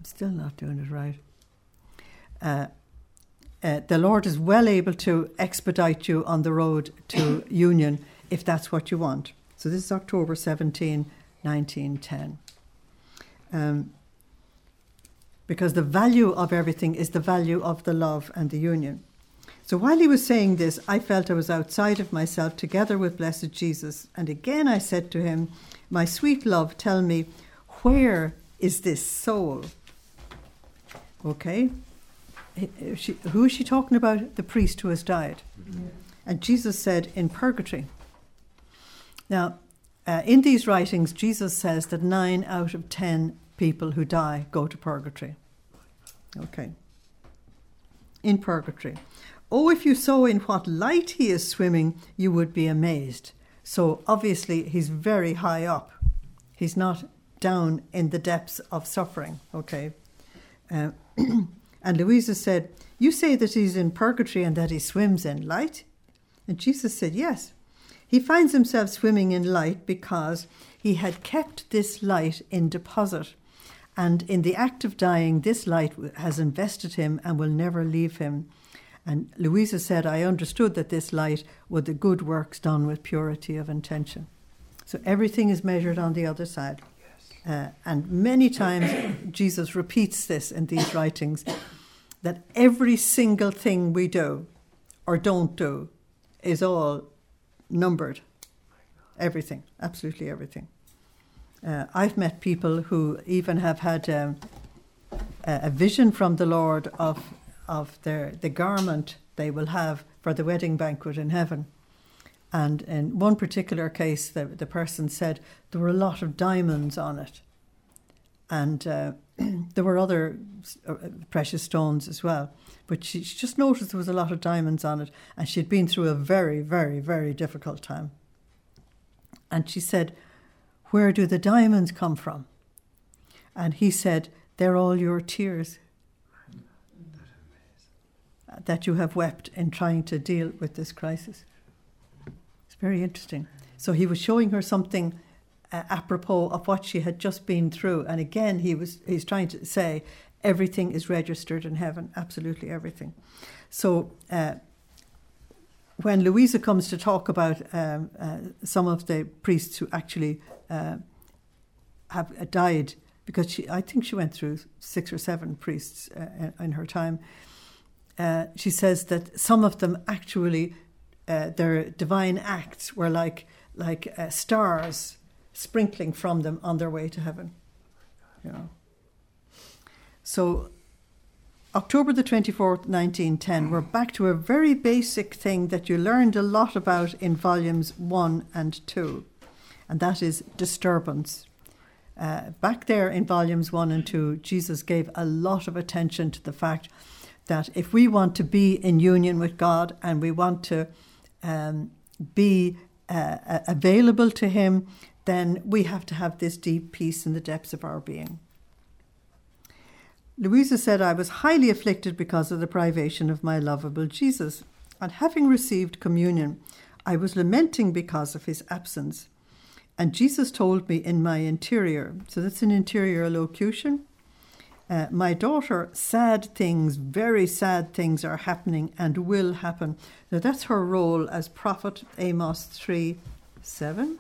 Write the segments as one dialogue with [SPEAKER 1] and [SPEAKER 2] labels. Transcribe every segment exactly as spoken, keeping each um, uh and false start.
[SPEAKER 1] still not doing it right. Uh, uh, the Lord is well able to expedite you on the road to union if that's what you want. So this is October seventeenth, nineteen ten. Um, because the value of everything is the value of the love and the union. So while he was saying this, I felt I was outside of myself together with blessed Jesus. And again I said to him, my sweet love, tell me, where is this soul? Okay. She, who is she talking about? The priest who has died. Mm-hmm. And Jesus said, in purgatory. Now, uh, in these writings, Jesus says that nine out of ten people who die go to purgatory. Okay. In purgatory. Oh, if you saw in what light he is swimming, you would be amazed. So obviously he's very high up. He's not down in the depths of suffering. Okay. Uh, and Louisa said, you say that he's in purgatory and that he swims in light? And Jesus said, yes. He finds himself swimming in light because he had kept this light in deposit. And in the act of dying, this light has invested him and will never leave him. And Louisa said, I understood that this light were the good works done with purity of intention. So everything is measured on the other side. Yes. Uh, and many times Jesus repeats this in these writings, that every single thing we do or don't do is all numbered. Everything, absolutely everything. Uh, I've met people who even have had um, a, a vision from the Lord of of their the garment they will have for the wedding banquet in heaven. And in one particular case, the, the person said there were a lot of diamonds on it. And uh, there were other uh, precious stones as well. But she, she just noticed there was a lot of diamonds on it. And she'd been through a very, very, very difficult time. And she said, where do the diamonds come from? And he said, they're all your tears that you have wept in trying to deal with this crisis. It's very interesting. So he was showing her something uh, apropos of what she had just been through. And again, he was he's trying to say everything is registered in heaven, absolutely everything. So uh, when Louisa comes to talk about um, uh, some of the priests who actually uh, have uh, died, because she, I think she went through six or seven priests uh, in her time, Uh, she says that some of them actually, uh, their divine acts were like like uh, stars sprinkling from them on their way to heaven. You know. So, October the twenty-fourth, nineteen ten, we're back to a very basic thing that you learned a lot about in volumes one and two, and that is disturbance. Uh, back there in volumes one and two, Jesus gave a lot of attention to the fact that if we want to be in union with God and we want to um, be uh, available to him, then we have to have this deep peace in the depths of our being. Louisa said, I was highly afflicted because of the privation of my lovable Jesus. And having received communion, I was lamenting because of his absence. And Jesus told me in my interior, so that's an interior locution, Uh, my daughter, sad things, very sad things are happening and will happen. Now that's her role as prophet, Amos three seven.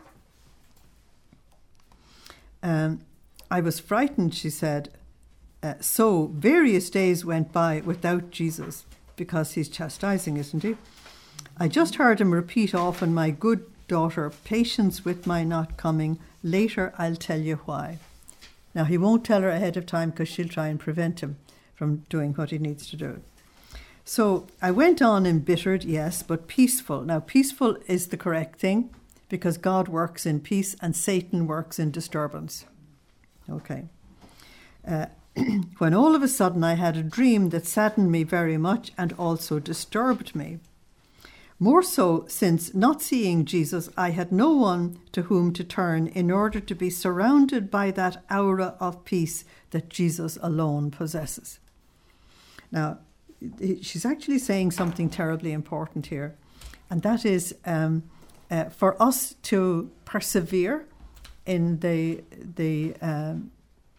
[SPEAKER 1] Um, I was frightened, she said. Uh, so various days went by without Jesus, because he's chastising, isn't he? I just heard him repeat often, my good daughter, patience with my not coming. Later I'll tell you why. Now, he won't tell her ahead of time because she'll try and prevent him from doing what he needs to do. So I went on embittered, yes, but peaceful. Now, peaceful is the correct thing because God works in peace and Satan works in disturbance. Okay. Uh, when all of a sudden I had a dream that saddened me very much and also disturbed me. More so since, not seeing Jesus, I had no one to whom to turn in order to be surrounded by that aura of peace that Jesus alone possesses. Now, she's actually saying something terribly important here, and that is um, uh, for us to persevere in the the um,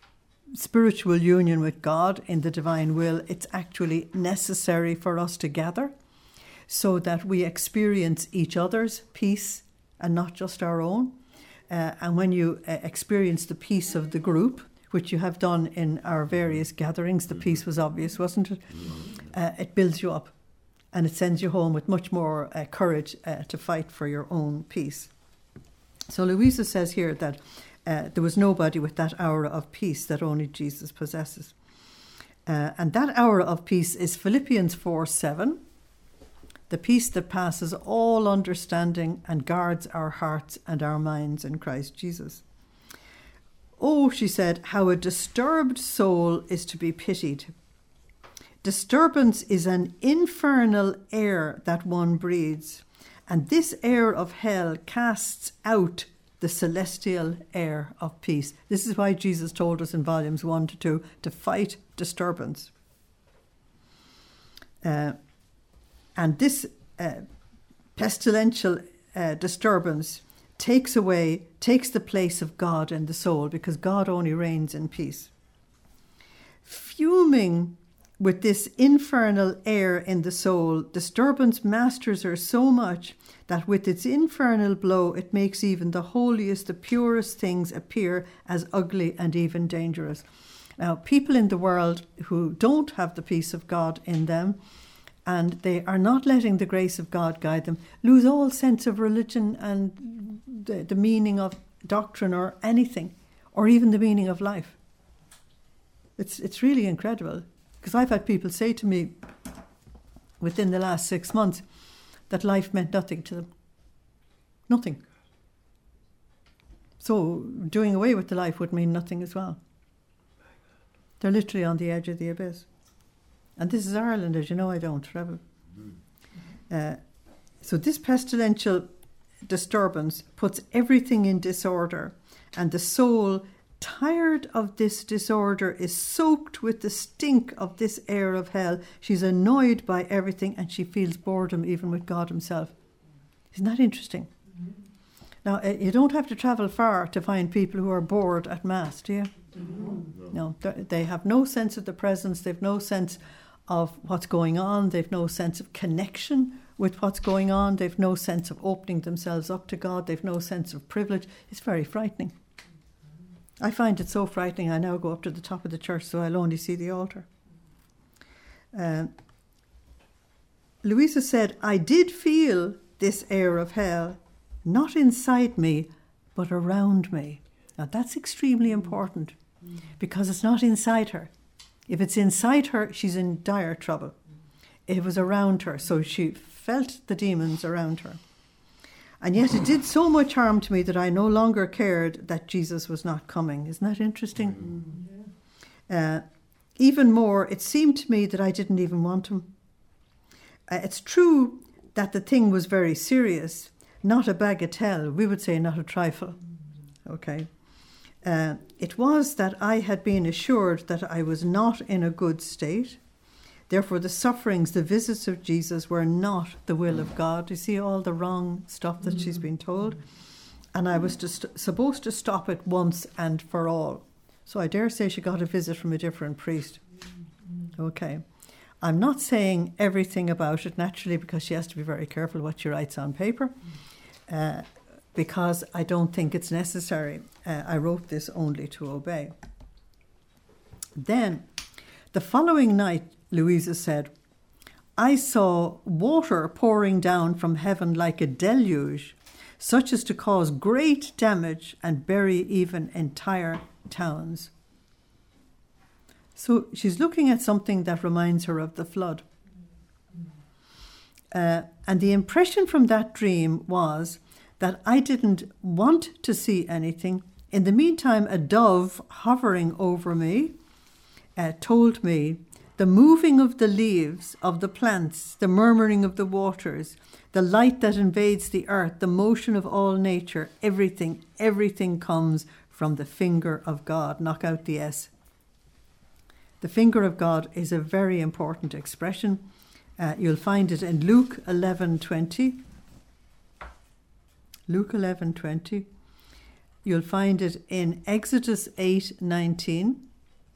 [SPEAKER 1] spiritual union with God in the divine will, it's actually necessary for us to gather so that we experience each other's peace and not just our own. Uh, and when you uh, experience the peace of the group, which you have done in our various gatherings, the peace was obvious, wasn't it? Uh, it builds you up and it sends you home with much more uh, courage uh, to fight for your own peace. So Louisa says here that uh, there was nobody with that aura of peace that only Jesus possesses. Uh, and that aura of peace is Philippians four seven, the peace that passes all understanding and guards our hearts and our minds in Christ Jesus. Oh, she said, how a disturbed soul is to be pitied. Disturbance is an infernal air that one breathes, and this air of hell casts out the celestial air of peace. This is why Jesus told us in volumes one to two to fight disturbance. Uh, and this uh, pestilential uh, disturbance takes away, takes the place of God in the soul, because God only reigns in peace. Fuming with this infernal air in the soul, disturbance masters her so much that with its infernal blow it makes even the holiest, the purest things appear as ugly and even dangerous. Now, people in the world who don't have the peace of God in them, and they are not letting the grace of God guide them, lose all sense of religion and the, the meaning of doctrine or anything, or even the meaning of life. It's it's really incredible, because I've had people say to me within the last six months that life meant nothing to them. Nothing. So doing away with the life would mean nothing as well. They're literally on the edge of the abyss. And this is Ireland, as you know, I don't travel. Uh, so this pestilential disturbance puts everything in disorder, and the soul, tired of this disorder, is soaked with the stink of this air of hell. She's annoyed by everything, and she feels boredom even with God himself. Isn't that interesting? Mm-hmm. Now, uh, you don't have to travel far to find people who are bored at Mass, do you? Mm-hmm. No, they have no sense of the presence, they've no sense of what's going on, they've no sense of connection with what's going on, they've no sense of opening themselves up to God, they've no sense of privilege. It's very frightening. I find it so frightening, I now go up to the top of the church so I'll only see the altar. Uh, Louisa said, I did feel this air of hell, not inside me, but around me. Now that's extremely important, because it's not inside her. If it's inside her, she's in dire trouble. It was around her, so she felt the demons around her. And yet it did so much harm to me that I no longer cared that Jesus was not coming. Isn't that interesting? Uh, even more, it seemed to me that I didn't even want him. Uh, it's true that the thing was very serious, not a bagatelle. We would say not a trifle. Okay. Uh, it was that I had been assured that I was not in a good state. Therefore, the sufferings, the visits of Jesus were not the will of God. You see all the wrong stuff that she's been told. And I was just supposed to stop it once and for all. So I dare say she got a visit from a different priest. Okay. I'm not saying everything about it, naturally, because she has to be very careful what she writes on paper. Uh, because I don't think it's necessary. Uh, I wrote this only to obey. Then, the following night, Louisa said, I saw water pouring down from heaven like a deluge, such as to cause great damage and bury even entire towns. So she's looking at something that reminds her of the flood. Uh, and the impression from that dream was that I didn't want to see anything. In the meantime, a dove hovering over me uh, told me the moving of the leaves of the plants, the murmuring of the waters, the light that invades the earth, the motion of all nature, everything, everything comes from the finger of God. Knock out the S. The finger of God is a very important expression. Uh, you'll find it in Luke eleven twenty. Luke eleven twenty. You'll find it in Exodus eight nineteen.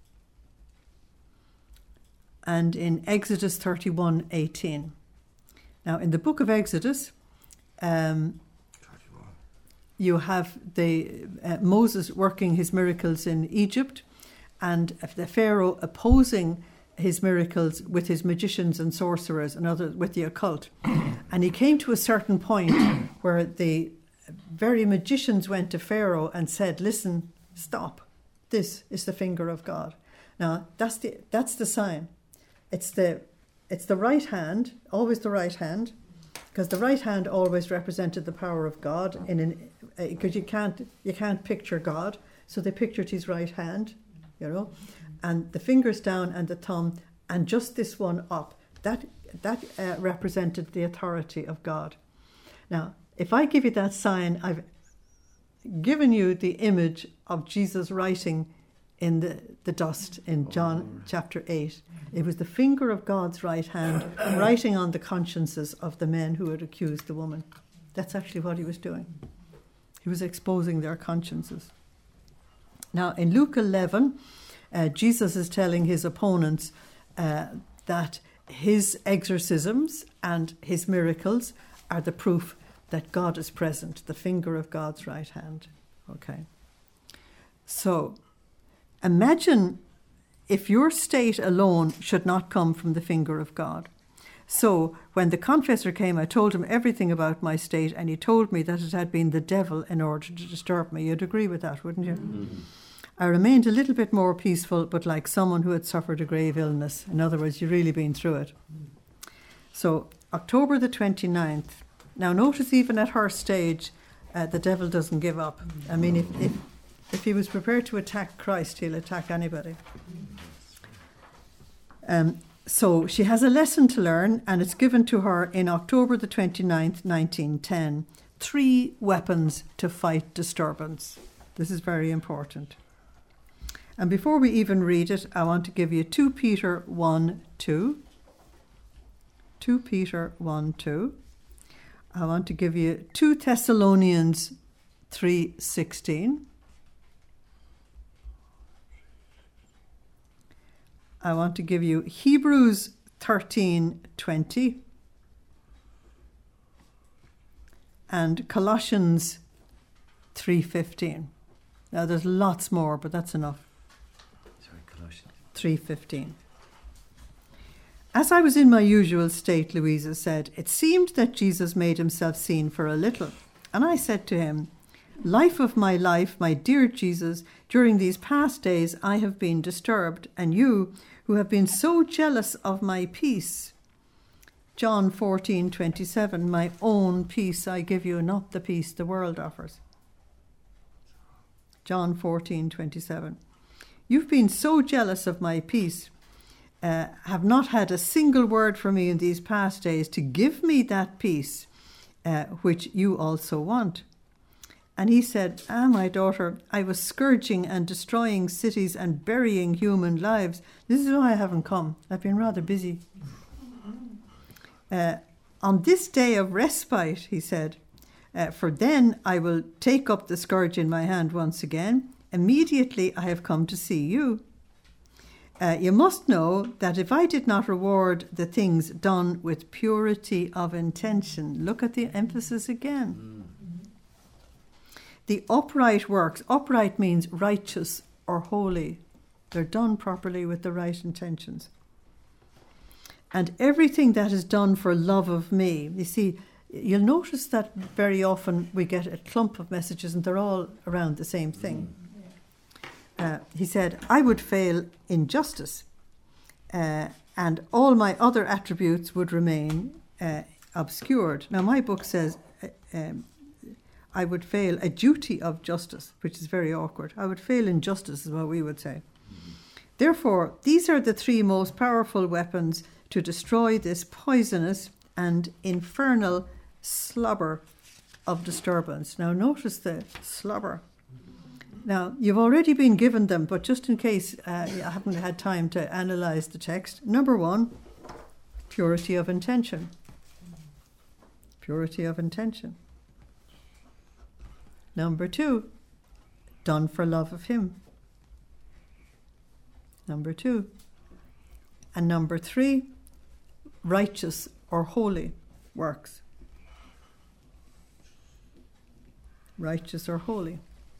[SPEAKER 1] and in Exodus thirty-one eighteen. Now, in the book of Exodus, um, you have the uh, Moses working his miracles in Egypt, and the Pharaoh opposing his miracles with his magicians and sorcerers and others with the occult. And he came to a certain point where the very magicians went to Pharaoh and said, listen, stop. This is the finger of God. Now, that's the that's the sign. It's the it's the right hand, always the right hand, because the right hand always represented the power of God in an because you can't you can't picture God, so they pictured his right hand, you know, and the fingers down and the thumb, and just this one up. That that uh, represented the authority of God. Now, if I give you that sign, I've given you the image of Jesus writing in the, the dust in John chapter eight. It was the finger of God's right hand writing on the consciences of the men who had accused the woman. That's actually what he was doing. He was exposing their consciences. Now, in Luke eleven, uh, Jesus is telling his opponents uh, that his exorcisms and his miracles are the proof that God is present, the finger of God's right hand. Okay. So, imagine if your state alone should not come from the finger of God. So, when the confessor came, I told him everything about my state, and he told me that it had been the devil in order to disturb me. You'd agree with that, wouldn't you? Mm-hmm. I remained a little bit more peaceful, but like someone who had suffered a grave illness. In other words, you've really been through it. So, October the twenty-ninth. Now, notice even at her stage, uh, the devil doesn't give up. I mean, if, if if he was prepared to attack Christ, he'll attack anybody. Um, so she has a lesson to learn, and it's given to her in October the twenty-ninth, nineteen ten. Three weapons to fight disturbance. This is very important. And before we even read it, I want to give you Second Peter one two. Second Peter one two. I want to give you Second Thessalonians three sixteen. I want to give you Hebrews thirteen twenty and Colossians three fifteen. Now there's lots more, but that's enough.
[SPEAKER 2] Sorry, Colossians
[SPEAKER 1] three fifteen. As I was in my usual state, Louisa said, it seemed that Jesus made himself seen for a little. And I said to him, life of my life, my dear Jesus, during these past days I have been disturbed, and you, who have been so jealous of my peace. John fourteen twenty-seven, my own peace I give you, not the peace the world offers. John fourteen twenty-seven. You've been so jealous of my peace, uh, have not had a single word from me in these past days to give me that peace, uh, which you also want. And he said, ah, my daughter, I was scourging and destroying cities and burying human lives. This is why I haven't come. I've been rather busy. Uh, on this day of respite, he said, uh, for then I will take up the scourge in my hand once again. Immediately I have come to see you. Uh, you must know that if I did not reward the things done with purity of intention, look at the emphasis again. Mm. The upright works, upright means righteous or holy. They're done properly with the right intentions. And everything that is done for love of me. You see, you'll notice that very often we get a clump of messages and they're all around the same thing. Uh, he said, I would fail in justice, uh, and all my other attributes would remain uh, obscured. Now, my book says, uh, um, I would fail a duty of justice, which is very awkward. I would fail in justice is what we would say. Mm-hmm. Therefore, these are the three most powerful weapons to destroy this poisonous and infernal slobber of disturbance. Now, notice the slobber. Now, you've already been given them, but just in case uh, you haven't had time to analyse the text. Number one, purity of intention. Purity of intention. Number two, done for love of him. Number two, And number three, righteous or holy works. Righteous or holy.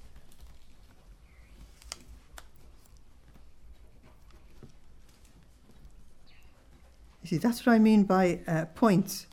[SPEAKER 1] You see, that's what I mean by uh, points.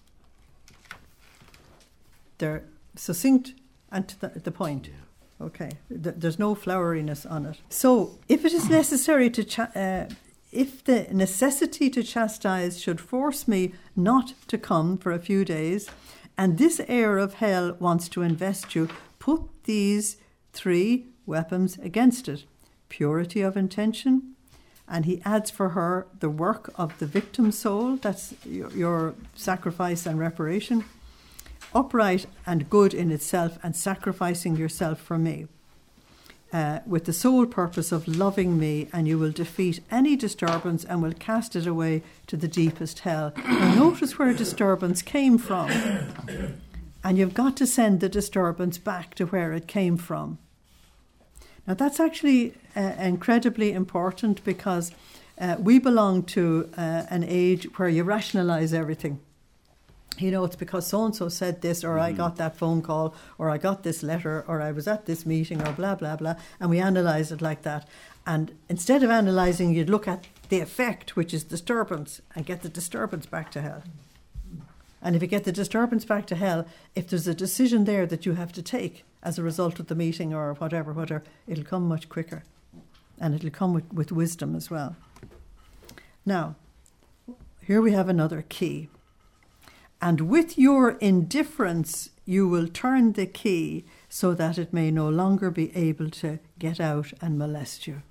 [SPEAKER 1] They're succinct and to the, the point. Yeah. Okay, Th- there's no floweriness on it. So, if it is necessary to, cha- uh, if the necessity to chastise should force me not to come for a few days, and this heir of hell wants to invest you, put these three weapons against it: purity of intention, and he adds for her the work of the victim soul, that's your, your sacrifice and reparation, upright and good in itself, and sacrificing yourself for me, uh, with the sole purpose of loving me, and you will defeat any disturbance and will cast it away to the deepest hell. Now notice where disturbance came from, and you've got to send the disturbance back to where it came from. Now that's actually uh, incredibly important, because uh, we belong to uh, an age where you rationalise everything. You know, it's because so-and-so said this, or mm-hmm. I got that phone call, or I got this letter, or I was at this meeting, or blah, blah, blah, and we analyse it like that. And instead of analysing, you'd look at the effect, which is disturbance, and get the disturbance back to hell. And if you get the disturbance back to hell, if there's a decision there that you have to take as a result of the meeting or whatever, whatever, it'll come much quicker. And it'll come with, with wisdom as well. Now, here we have another key. And with your indifference, you will turn the key so that it may no longer be able to get out and molest you.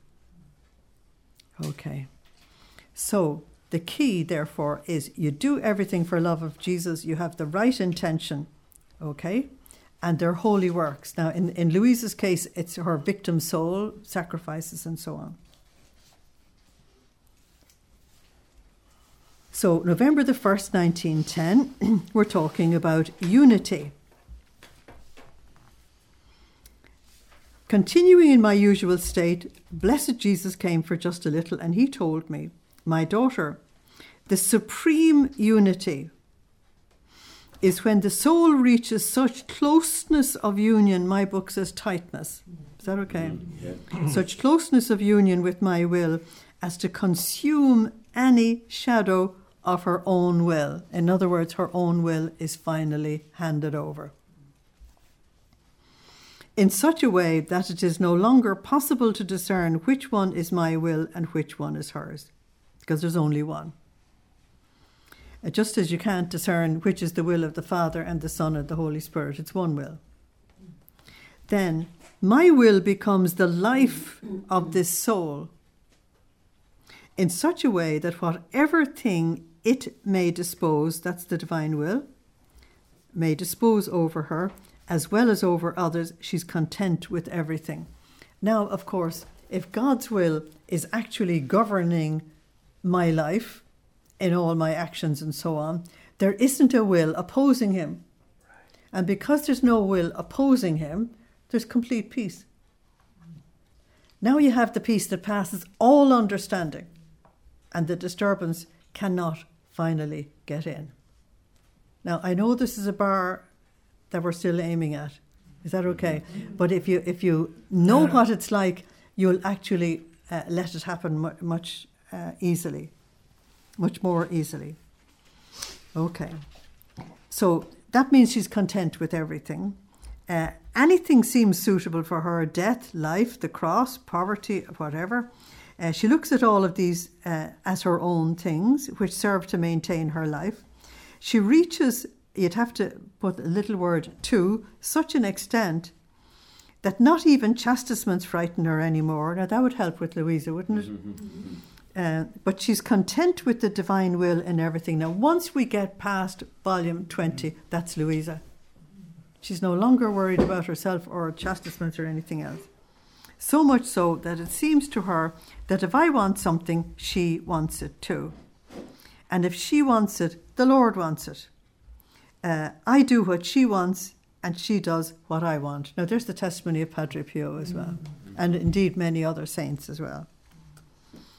[SPEAKER 1] Okay. So the key, therefore, is you do everything for love of Jesus. You have the right intention, okay? And they're holy works. Now, in, in Louisa's case, it's her victim soul, sacrifices and so on. So November the first, nineteen ten, we're talking about unity. Continuing in my usual state, blessed Jesus came for just a little, and he told me, my daughter, the supreme unity is when the soul reaches such closeness of union, my book says tightness. Is that okay? Yeah. Such closeness of union with my will as to consume any shadow of her own will. In other words, her own will is finally handed over. In such a way that it is no longer possible to discern which one is my will and which one is hers, because there's only one. Uh, just as you can't discern which is the will of the Father and the Son and the Holy Spirit, it's one will. Then my will becomes the life of this soul in such a way that whatever thing it may dispose, that's the divine will, may dispose over her, as well as over others, she's content with everything. Now, of course, if God's will is actually governing my life in all my actions and so on, there isn't a will opposing him. And because there's no will opposing him, there's complete peace. Now you have the peace that passes all understanding, and the disturbance cannot finally get in. Now, I know this is a bar that we're still aiming at. Is that okay? But if you if you know what it's like, you'll actually uh, let it happen mu- much uh, easily, much more easily. Okay. So that means she's content with everything. Uh, anything seems suitable for her: death, life, the cross, poverty, whatever. Uh, she looks at all of these uh, as her own things, which serve to maintain her life. She reaches, you'd have to put a little word, to such an extent that not even chastisements frighten her anymore. Now that would help with Louisa, wouldn't it? uh, but she's content with the divine will in everything. Now once we get past volume twenty, that's Louisa. She's no longer worried about herself or chastisements or anything else. So much so that it seems to her that if I want something, she wants it too. And if she wants it, the Lord wants it. Uh, I do what she wants, and she does what I want. Now, there's the testimony of Padre Pio as well, mm-hmm. and indeed many other saints as well.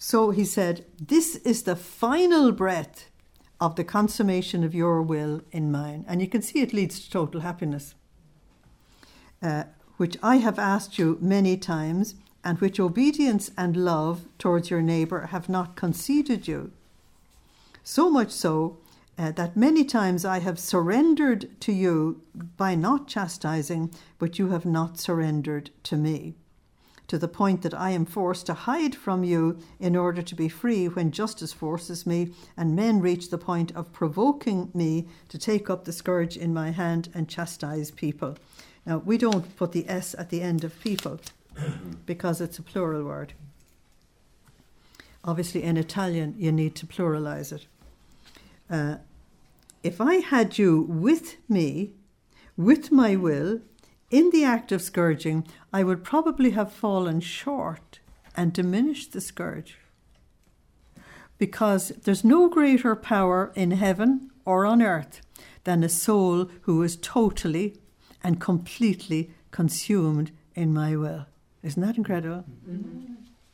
[SPEAKER 1] So he said, this is the final breath of the consummation of your will in mine. And you can see it leads to total happiness, uh, which I have asked you many times, and which obedience and love towards your neighbour have not conceded you. So much so uh, that many times I have surrendered to you by not chastising, but you have not surrendered to me, to the point that I am forced to hide from you in order to be free when justice forces me, and men reach the point of provoking me to take up the scourge in my hand and chastise people. Now, we don't put the S at the end of people because it's a plural word. Obviously, in Italian, you need to pluralize it. Uh, if I had you with me, with my will, in the act of scourging, I would probably have fallen short and diminished the scourge. Because there's no greater power in heaven or on earth than a soul who is totally and completely consumed in my will. Isn't that incredible? Mm-hmm.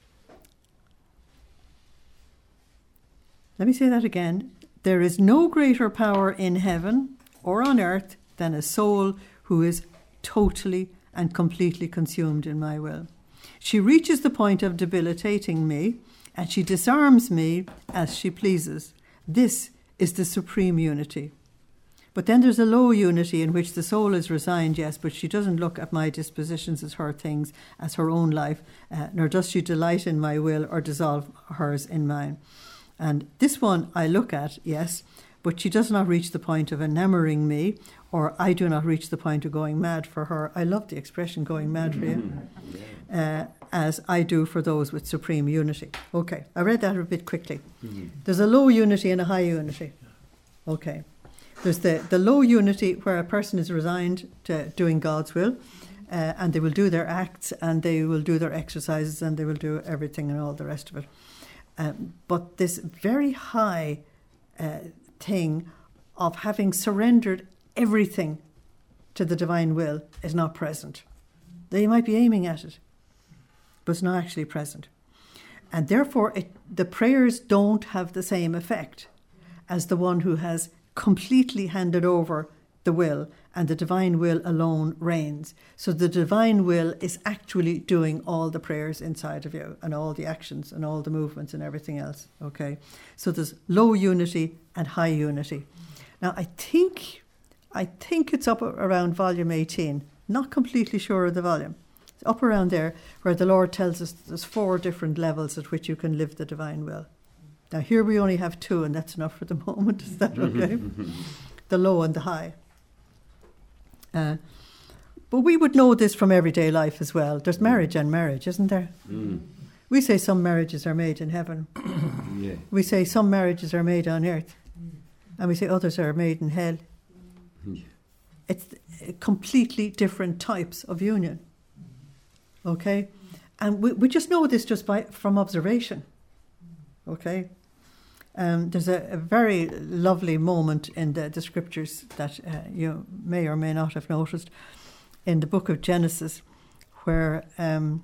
[SPEAKER 1] Let me say that again. There is no greater power in heaven or on earth than a soul who is totally and completely consumed in my will. She reaches the point of debilitating me, and she disarms me as she pleases. This is the supreme unity. But then there's a low unity in which the soul is resigned, yes, but she doesn't look at my dispositions as her things, as her own life, uh, nor does she delight in my will or dissolve hers in mine. And this one I look at, yes, but she does not reach the point of enamouring me, or I do not reach the point of going mad for her. I love the expression going mad for you, uh, as I do for those with supreme unity. Okay, I read that a bit quickly. Mm-hmm. There's a low unity and a high unity. Okay. There's the, the low unity where a person is resigned to doing God's will, uh, and they will do their acts, and they will do their exercises, and they will do everything and all the rest of it. Um, but this very high uh, thing of having surrendered everything to the divine will is not present. They might be aiming at it, but it's not actually present. And therefore, it, the prayers don't have the same effect as the one who has completely handed over the will, and the divine will alone reigns. So the divine will is actually doing all the prayers inside of you, and all the actions and all the movements and everything else. Okay, so there's low unity and high unity. Now I think I think it's up around volume eighteen. Not completely sure of the volume. It's up around there where the Lord tells us there's four different levels at which you can live the divine will. Now here we only have two, and that's enough for the moment. Is that okay? The low and the high. Uh, but we would know this from everyday life as well. There's marriage and marriage, isn't there? Mm. We say some marriages are made in heaven. Yeah. We say some marriages are made on earth. And we say others are made in hell. Yeah. It's completely different types of union. Okay? And we, we just know this just by from observation. Okay? Um, there's a, a very lovely moment in the, the scriptures that uh, you may or may not have noticed in the book of Genesis, where um,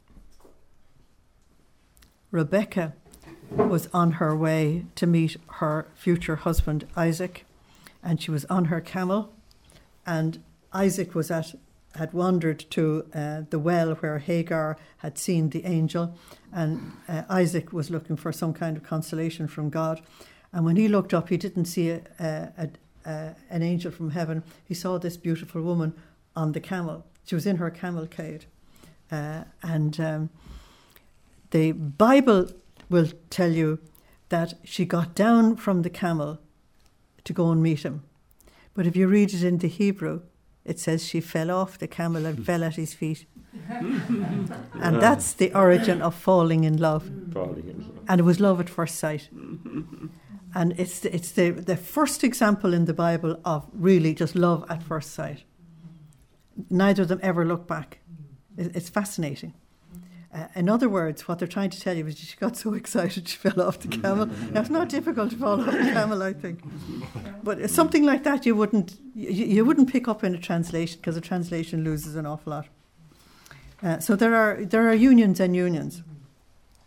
[SPEAKER 1] Rebecca was on her way to meet her future husband Isaac, and she was on her camel, and Isaac was at had wandered to uh, the well where Hagar had seen the angel, and uh, Isaac was looking for some kind of consolation from God. And when he looked up, he didn't see a, a, a, a, an angel from heaven. He saw this beautiful woman on the camel. She was in her cavalcade. Uh, and um, the Bible will tell you that she got down from the camel to go and meet him. But if you read it into Hebrew, it says she fell off the camel and fell at his feet. And that's the origin of falling in love. Falling in love. And it was love at first sight. And it's the, it's the, the first example in the Bible of really just love at first sight. Neither of them ever look back. It's fascinating. Uh, in other words, what they're trying to tell you is she got so excited she fell off the camel. Now, it's not difficult to fall off the camel, I think. But something like that you wouldn't you, you wouldn't pick up in a translation, because a translation loses an awful lot. Uh, so there are there are unions and unions.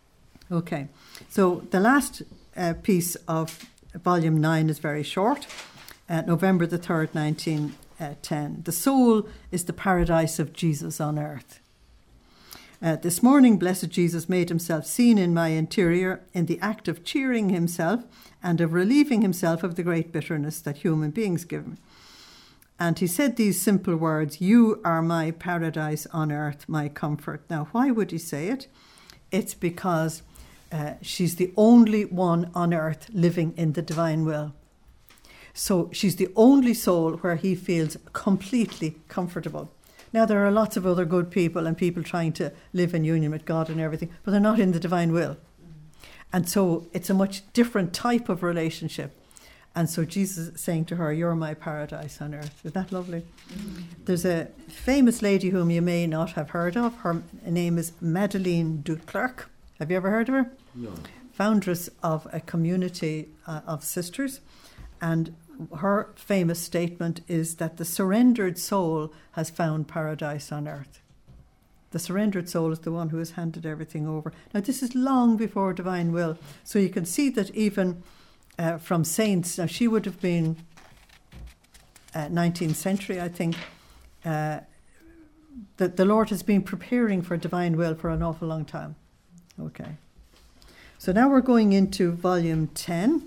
[SPEAKER 1] Okay, so the last uh, piece of volume nine is very short. Uh, November the third, nineteen ten. The soul is the paradise of Jesus on earth. Uh, this morning, blessed Jesus made himself seen in my interior in the act of cheering himself and of relieving himself of the great bitterness that human beings give him. And he said these simple words, "You are my paradise on earth, my comfort." Now, why would he say it? It's because uh, she's the only one on earth living in the divine will. So she's the only soul where he feels completely comfortable. Now, there are lots of other good people and people trying to live in union with God and everything, but they're not in the divine will. And so it's a much different type of relationship. And so Jesus is saying to her, "You're my paradise on earth." Isn't that lovely? Mm-hmm. There's a famous lady whom you may not have heard of. Her name is Madeleine du Clercq. Have you ever heard of her?
[SPEAKER 2] No.
[SPEAKER 1] Foundress of a community uh, of sisters. And her famous statement is that the surrendered soul has found paradise on earth. The surrendered soul is the one who has handed everything over. Now, this is long before divine will. So you can see that even uh, from saints, now she would have been uh, nineteenth century, I think, uh, that the Lord has been preparing for divine will for an awful long time. Okay. So now we're going into volume ten.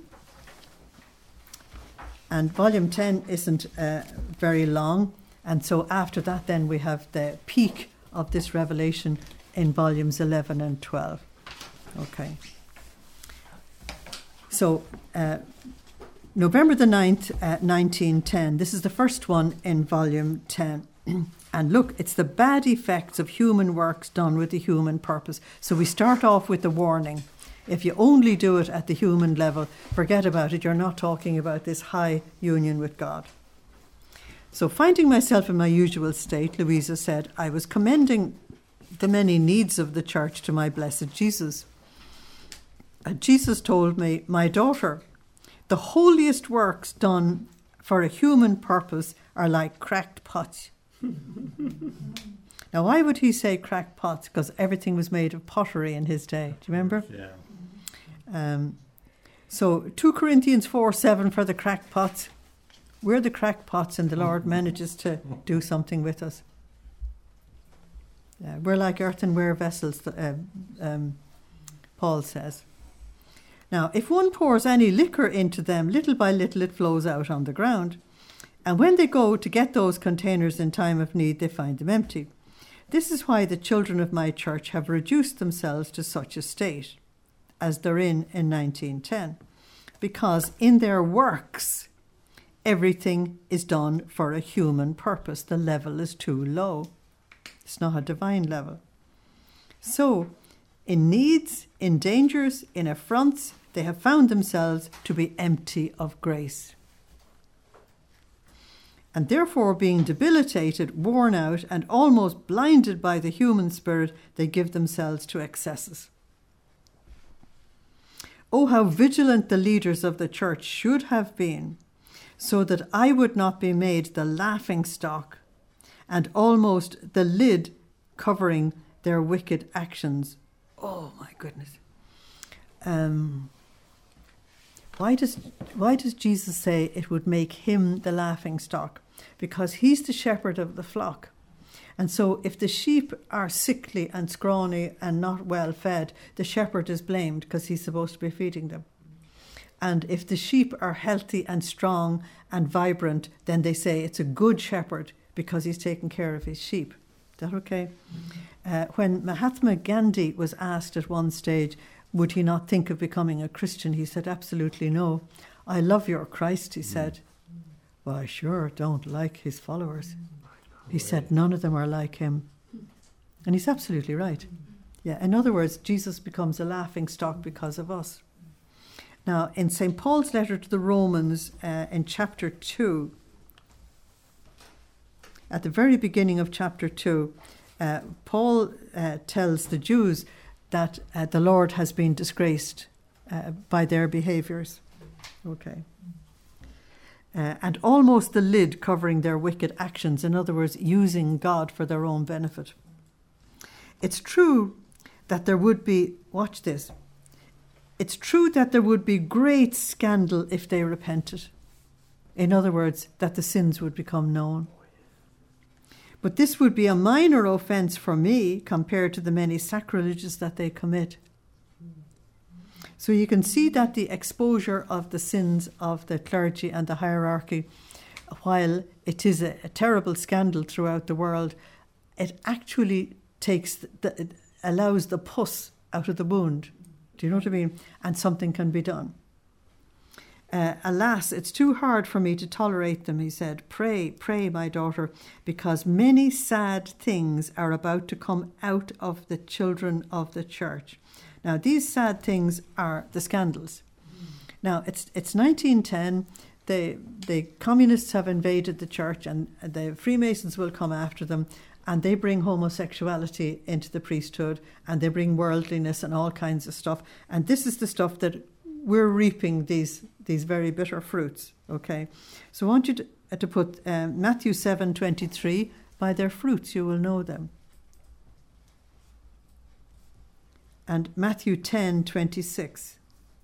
[SPEAKER 1] And volume ten isn't uh, very long. And so after that, then we have the peak of this revelation in volumes eleven and twelve. Okay. So uh, November the ninth, uh, nineteen ten. This is the first one in volume ten. And look, it's the bad effects of human works done with a human purpose. So we start off with the warning. If you only do it at the human level, forget about it. You're not talking about this high union with God. So finding myself in my usual state, Louisa said, I was commending the many needs of the church to my blessed Jesus. And Jesus told me, "My daughter, the holiest works done for a human purpose are like cracked pots." Now, why would he say cracked pots? Because everything was made of pottery in his day. Do you remember?
[SPEAKER 2] Yeah.
[SPEAKER 1] Um, so two Corinthians four seven for the cracked pots. We're the cracked pots and the Lord manages to do something with us. Yeah, we're like earthenware vessels, uh, um, Paul says. Now, if one pours any liquor into them, little by little it flows out on the ground. And when they go to get those containers in time of need, they find them empty. This is why the children of my church have reduced themselves to such a state as they're in in nineteen ten. Because in their works, everything is done for a human purpose. The level is too low. It's not a divine level. So, in needs, in dangers, in affronts, they have found themselves to be empty of grace. And therefore, being debilitated, worn out, and almost blinded by the human spirit, they give themselves to excesses. Oh, how vigilant the leaders of the church should have been, so that I would not be made the laughing stock and almost the lid covering their wicked actions. Oh, my goodness. Um, why does why does Jesus say it would make him the laughing stock? Because he's the shepherd of the flock. And so if the sheep are sickly and scrawny and not well fed, the shepherd is blamed because he's supposed to be feeding them. And if the sheep are healthy and strong and vibrant, then they say it's a good shepherd because he's taking care of his sheep. Is that okay? Mm-hmm. Uh, when Mahatma Gandhi was asked at one stage, would he not think of becoming a Christian? He said, absolutely no. I love your Christ, he mm-hmm. said. Well, I sure don't like his followers. He said none of them are like him. And he's absolutely right. Yeah. In other words, Jesus becomes a laughing stock because of us. Now, in Saint Paul's letter to the Romans, uh, in chapter two, at the very beginning of chapter two, uh, Paul uh, tells the Jews that uh, the Lord has been disgraced uh, by their behaviours. Okay. Uh, and almost the lid covering their wicked actions, in other words, using God for their own benefit. It's true that there would be, watch this, it's true that there would be great scandal if they repented. In other words, that the sins would become known. But this would be a minor offence for me compared to the many sacrileges that they commit. So you can see that the exposure of the sins of the clergy and the hierarchy, while it is a, a terrible scandal throughout the world, it actually takes the, it allows the pus out of the wound. Do you know what I mean? And something can be done. Uh, Alas, it's too hard for me to tolerate them, he said. Pray, pray, my daughter, because many sad things are about to come out of the children of the church. Now, these sad things are the scandals. Now, it's it's nineteen ten. The, the communists have invaded the church, and the Freemasons will come after them, and they bring homosexuality into the priesthood, and they bring worldliness and all kinds of stuff. And this is the stuff that we're reaping, these these very bitter fruits, okay? So I want you to, uh, to put um, Matthew seven twenty-three, by their fruits you will know them. And Matthew ten twenty-six.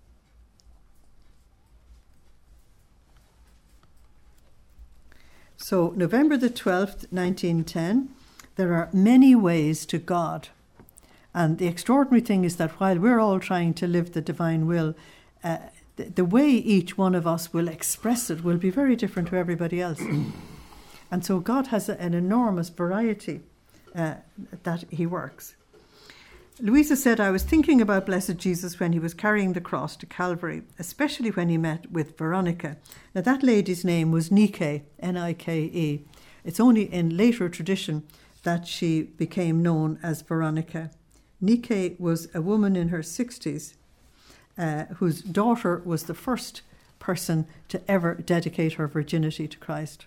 [SPEAKER 1] So November the twelfth, nineteen ten, there are many ways to God. And the extraordinary thing is that while we're all trying to live the divine will, uh, the, the way each one of us will express it will be very different to everybody else. And so God has a, an enormous variety uh, that he works. Louisa said, I was thinking about Blessed Jesus when he was carrying the cross to Calvary, especially when he met with Veronica. Now that lady's name was Nike, N I K E. It's only in later tradition that she became known as Veronica. Nike was a woman in her sixties uh, whose daughter was the first person to ever dedicate her virginity to Christ.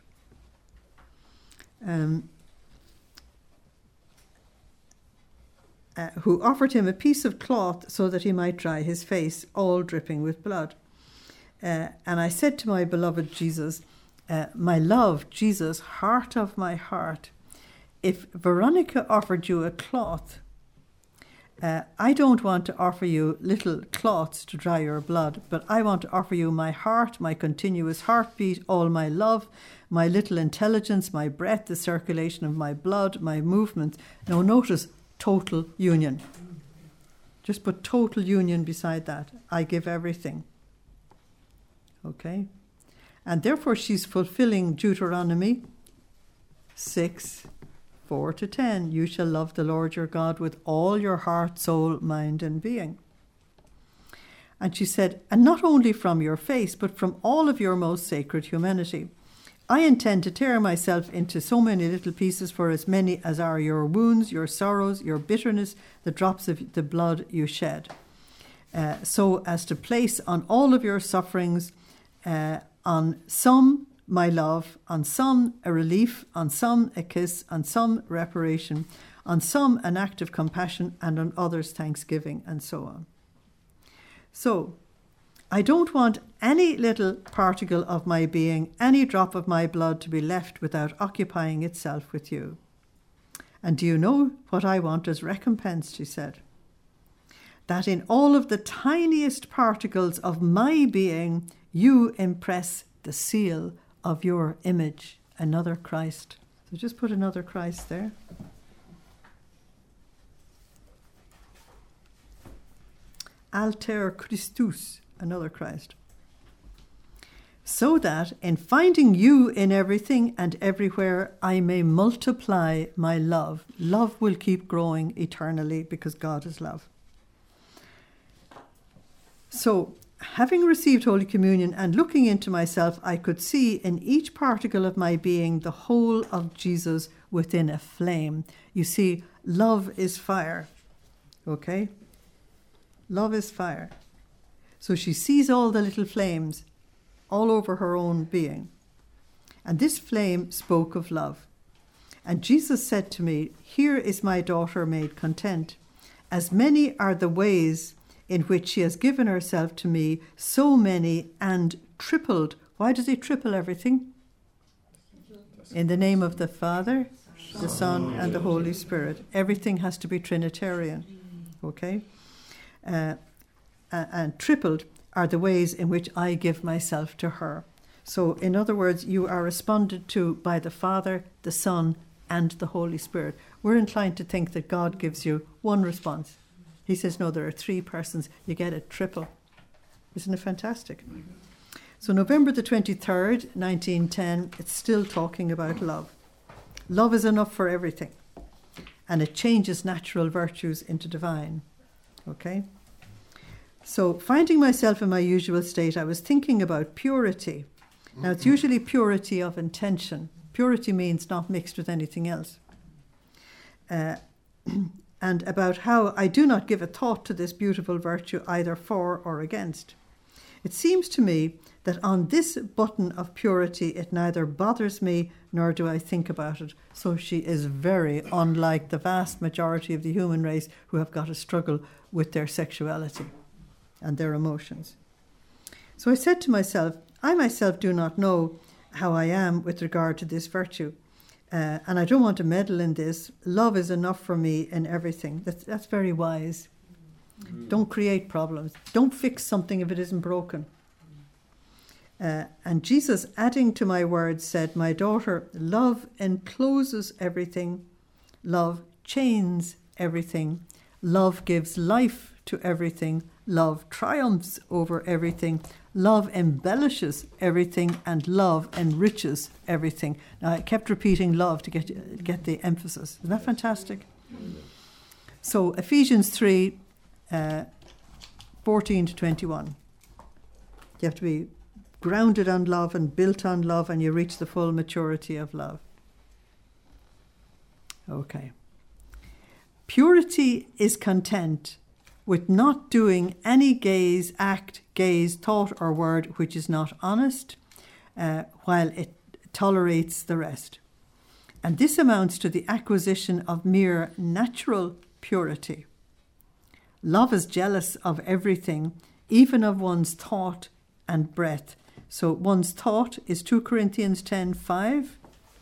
[SPEAKER 1] Um, uh, who offered him a piece of cloth so that he might dry his face, all dripping with blood. Uh, and I said to my beloved Jesus, uh, my love, Jesus, heart of my heart, if Veronica offered you a cloth, uh, I don't want to offer you little cloths to dry your blood, but I want to offer you my heart, my continuous heartbeat, all my love, my little intelligence, my breath, the circulation of my blood, my movements. Now notice, total union. Just put total union beside that. I give everything. Okay? And therefore she's fulfilling Deuteronomy six, four to ten. You shall love the Lord your God with all your heart, soul, mind, and being. And she said, and not only from your face, but from all of your most sacred humanity. I intend to tear myself into so many little pieces for as many as are your wounds, your sorrows, your bitterness, the drops of the blood you shed, uh, so as to place on all of your sufferings, uh, on some my love, on some a relief, on some a kiss, on some reparation, on some an act of compassion, and on others thanksgiving, and so on. So, I don't want any little particle of my being, any drop of my blood to be left without occupying itself with you. And do you know what I want as recompense, she said? That in all of the tiniest particles of my being, you impress the seal of your image, another Christ. So just put another Christ there. Alter Christus, another Christ. So that in finding you in everything and everywhere, I may multiply my love. Love will keep growing eternally because God is love. So, having received Holy Communion and looking into myself, I could see in each particle of my being the whole of Jesus within a flame. You see, love is fire. Okay? Love is fire. So she sees all the little flames all over her own being. And this flame spoke of love. And Jesus said to me, here is my daughter made content. As many are the ways in which she has given herself to me, so many and tripled. Why does he triple everything? In the name of the Father, the Son, and the Holy Spirit. Everything has to be Trinitarian. Okay? Uh, uh, and tripled are the ways in which I give myself to her. So, in other words, you are responded to by the Father, the Son, and the Holy Spirit. We're inclined to think that God gives you one response. He says, no, there are three persons. You get it triple. Isn't it fantastic? So November the twenty-third, nineteen ten, it's still talking about love. Love is enough for everything. And it changes natural virtues into divine. Okay? So finding myself in my usual state, I was thinking about purity. Now, it's usually purity of intention. Purity means not mixed with anything else. Uh, and about how I do not give a thought to this beautiful virtue either for or against. It seems to me that on this button of purity, it neither bothers me nor do I think about it. So she is very unlike the vast majority of the human race who have got to struggle with their sexuality and their emotions. So I said to myself, I myself do not know how I am with regard to this virtue. Uh, and I don't want to meddle in this. Love is enough for me in everything. That's, that's very wise. Mm. Don't create problems. Don't fix something if it isn't broken. Uh, and Jesus, adding to my words, said, my daughter, love encloses everything. Love chains everything. Love gives life to everything. Love triumphs over everything. Love embellishes everything, and love enriches everything. Now, I kept repeating love to get get the emphasis. Isn't that fantastic? So, Ephesians three, uh, fourteen to twenty-one. You have to be grounded on love and built on love, and you reach the full maturity of love. Okay. Purity is content with not doing any gaze, act, gaze, thought or word which is not honest, uh, while it tolerates the rest. And this amounts to the acquisition of mere natural purity. Love is jealous of everything, even of one's thought and breath. So one's thought is two Corinthians ten five.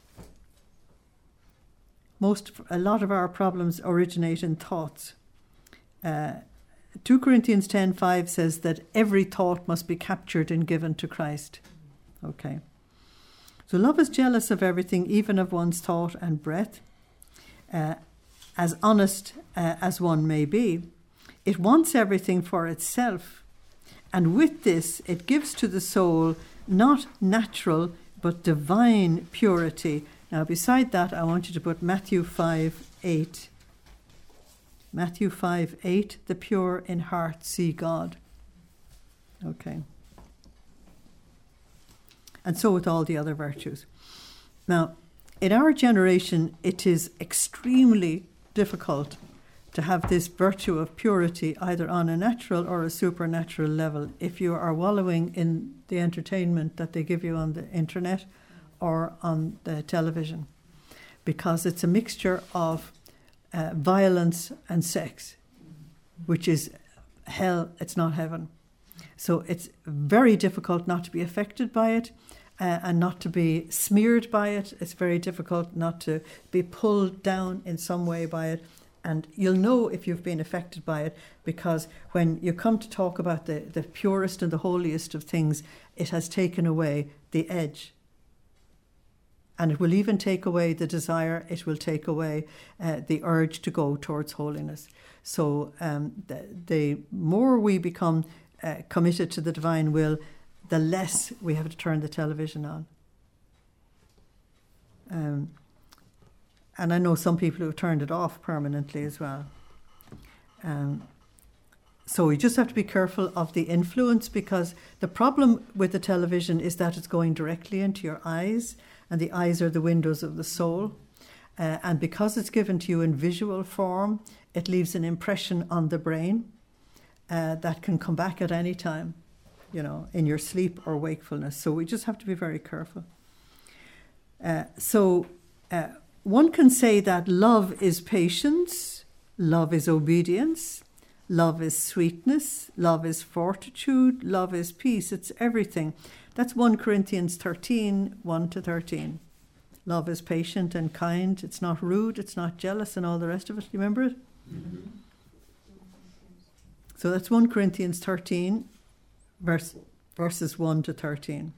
[SPEAKER 1] Most, a lot of our problems originate in thoughts. Uh, two Corinthians ten five says that every thought must be captured and given to Christ. Okay. So love is jealous of everything, even of one's thought and breath. Uh, as honest uh, as one may be, it wants everything for itself. And with this, it gives to the soul not natural, but divine purity. Now, beside that, I want you to put Matthew five eight. Matthew five eight, the pure in heart see God. Okay. And so with all the other virtues. Now, in our generation, it is extremely difficult to have this virtue of purity either on a natural or a supernatural level if you are wallowing in the entertainment that they give you on the internet or on the television, because it's a mixture of uh, violence and sex, which is hell, it's not heaven. So it's very difficult not to be affected by it uh, and not to be smeared by it. It's very difficult not to be pulled down in some way by it. And you'll know if you've been affected by it, because when you come to talk about the, the purest and the holiest of things, it has taken away the edge. And it will even take away the desire, it will take away uh, the urge to go towards holiness. So um, the, the more we become uh, committed to the divine will, the less we have to turn the television on. Um, and I know some people who have turned it off permanently as well. Um, so we just have to be careful of the influence, because the problem with the television is that it's going directly into your eyes, and the eyes are the windows of the soul. Uh, and because it's given to you in visual form, it leaves an impression on the brain uh, that can come back at any time, you know, in your sleep or wakefulness. So we just have to be very careful. Uh, so uh, one can say that love is patience, love is obedience, love is sweetness, love is fortitude, love is peace. It's everything. That's First Corinthians thirteen, one to thirteen. Love is patient and kind. It's not rude. It's not jealous and all the rest of it. You remember it? Mm-hmm. So that's First Corinthians thirteen, verse, verses one to thirteen.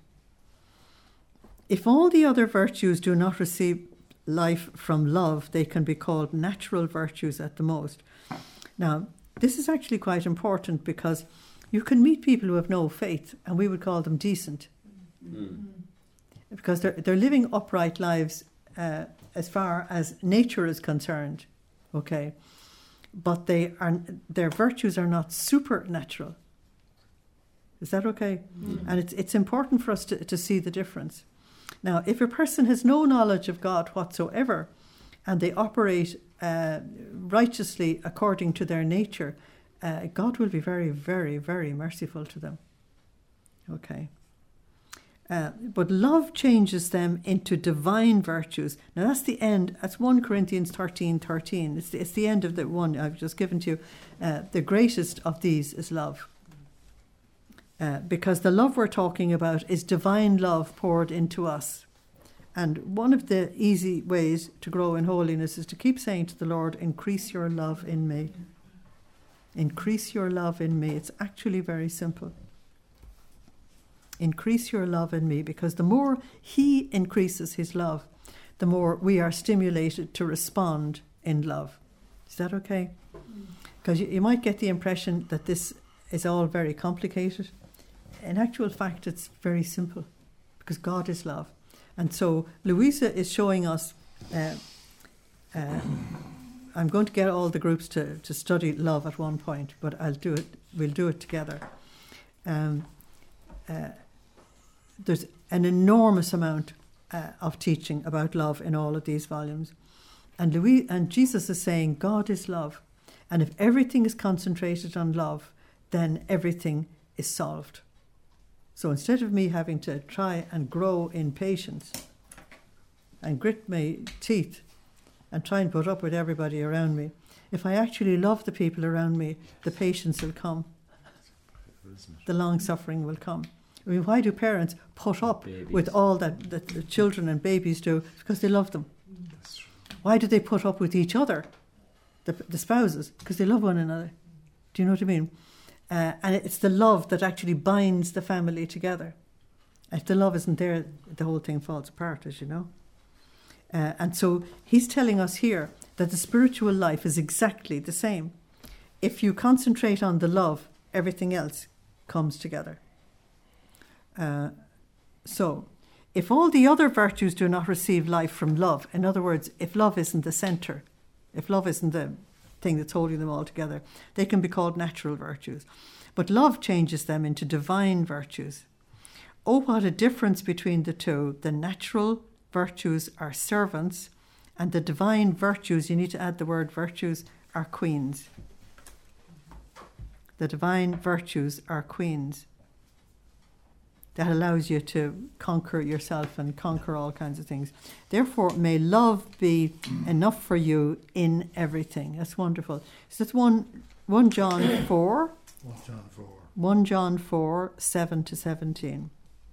[SPEAKER 1] If all the other virtues do not receive life from love, they can be called natural virtues at the most. Now, this is actually quite important because you can meet people who have no faith and we would call them decent. Mm. Because they're, they're living upright lives uh, as far as nature is concerned, okay? But they are, their virtues are not supernatural. Is that okay? Mm. And it's, it's important for us to, to see the difference. Now, if a person has no knowledge of God whatsoever and they operate uh, righteously according to their nature, uh, God will be very, very, very merciful to them. Okay. Uh, but love changes them into divine virtues. Now, that's the end. That's First Corinthians thirteen thirteen. It's the, it's the end of the one I've just given to you. Uh, the greatest of these is love. Uh, because the love we're talking about is divine love poured into us. And one of the easy ways to grow in holiness is to keep saying to the Lord, increase your love in me. Increase your love in me. It's actually very simple. Increase your love in me, because the more he increases his love, the more we are stimulated to respond in love. Is that okay? Because you, you might get the impression that this is all very complicated. In actual fact, it's very simple, because God is love. And so Louisa is showing us, uh, uh, I'm going to get all the groups to, to study love at one point, but I'll do it, we'll do it together. Um, uh, there's an enormous amount uh, of teaching about love in all of these volumes. And, Louis, and Jesus is saying God is love. And if everything is concentrated on love, then everything is solved. So instead of me having to try and grow in patience and grit my teeth and try and put up with everybody around me, if I actually love the people around me, the patience will come. The long-suffering will come. I mean, why do parents put up babies. with all that, that the children and babies do? Because they love them. That's true. Why do they put up with each other, the, the spouses? Because they love one another. Do you know what I mean? Uh, and it's the love that actually binds the family together. If the love isn't there, the whole thing falls apart, as you know. Uh, and so he's telling us here that the spiritual life is exactly the same. If you concentrate on the love, everything else comes together. Uh, so, if all the other virtues do not receive life from love, in other words, if love isn't the centre, if love isn't the thing that's holding them all together, they can be called natural virtues. But love changes them into divine virtues. Oh, what a difference between the two. The natural virtues are servants, and the divine virtues, you need to add the word virtues, are queens. The divine virtues are queens. That allows you to conquer yourself and conquer all kinds of things. Therefore, may love be enough for you in everything. That's wonderful. So that's one, one John four.
[SPEAKER 3] one John four.
[SPEAKER 1] one John four, seven to seventeen.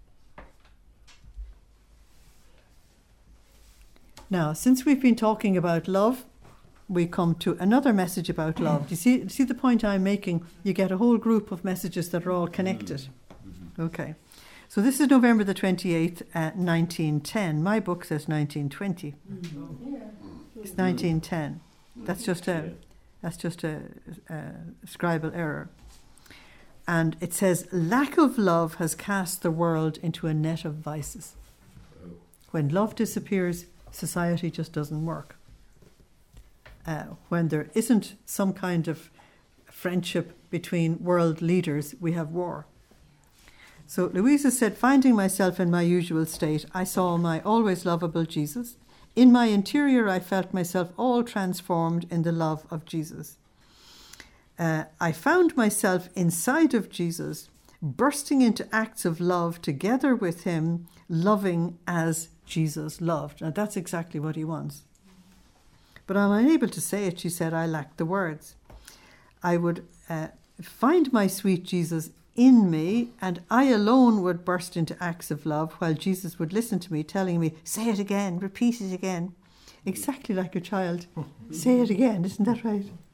[SPEAKER 1] Now, since we've been talking about love, we come to another message about love. Do you see, see the point I'm making? You get a whole group of messages that are all connected. Okay. So this is November the twenty-eighth, uh, nineteen ten. My book says nineteen twenty. It's nineteen ten. That's just a, that's just a, a scribal error. And it says, lack of love has cast the world into a net of vices. When love disappears, society just doesn't work. Uh, when there isn't some kind of friendship between world leaders, we have war. So Louisa said, finding myself in my usual state, I saw my always lovable Jesus. In my interior, I felt myself all transformed in the love of Jesus. Uh, I found myself inside of Jesus, bursting into acts of love together with him, loving as Jesus loved. Now, that's exactly what he wants. But I'm unable to say it, she said. I lacked the words. I would uh, find my sweet Jesus in me, and I alone would burst into acts of love while Jesus would listen to me, telling me, say it again, repeat it again. Exactly like a child. Say it again, isn't that right?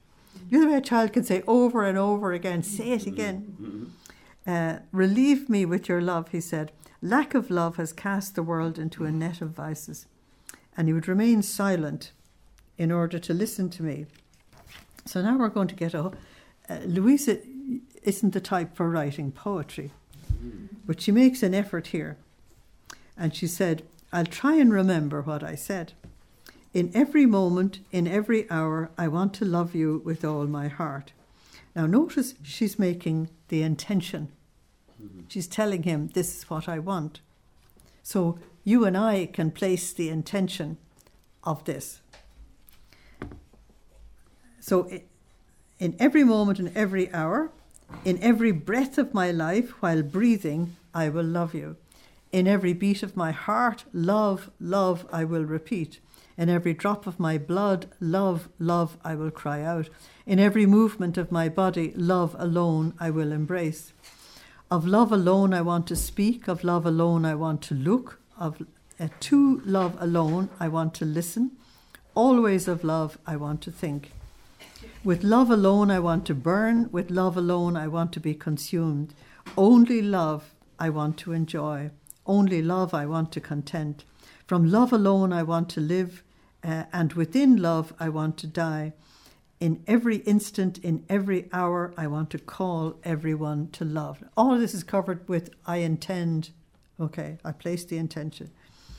[SPEAKER 1] You know the way a child can say over and over again, say it again. Uh, relieve me with your love, he said. Lack of love has cast the world into a net of vices. And he would remain silent in order to listen to me. So now we're going to get a... Uh, Louisa isn't the type for writing poetry, but she makes an effort here. And she said, I'll try and remember what I said. In every moment, in every hour, I want to love you with all my heart. Now notice she's making the intention. Mm-hmm. She's telling him, this is what I want. So you and I can place the intention of this. So in every moment, in every hour, in every breath of my life, while breathing, I will love you. In every beat of my heart, love, love, I will repeat. In every drop of my blood, love, love, I will cry out. In every movement of my body, love alone I will embrace. Of love alone I want to speak, of love alone I want to look, of uh, to love alone I want to listen. Always of love I want to think. With love alone I want to burn, with love alone I want to be consumed. Only love I want to enjoy, only love I want to content. From love alone I want to live, uh, and within love I want to die. In every instant, in every hour, I want to call everyone to love. All of this is covered with I intend. Okay, I place the intention.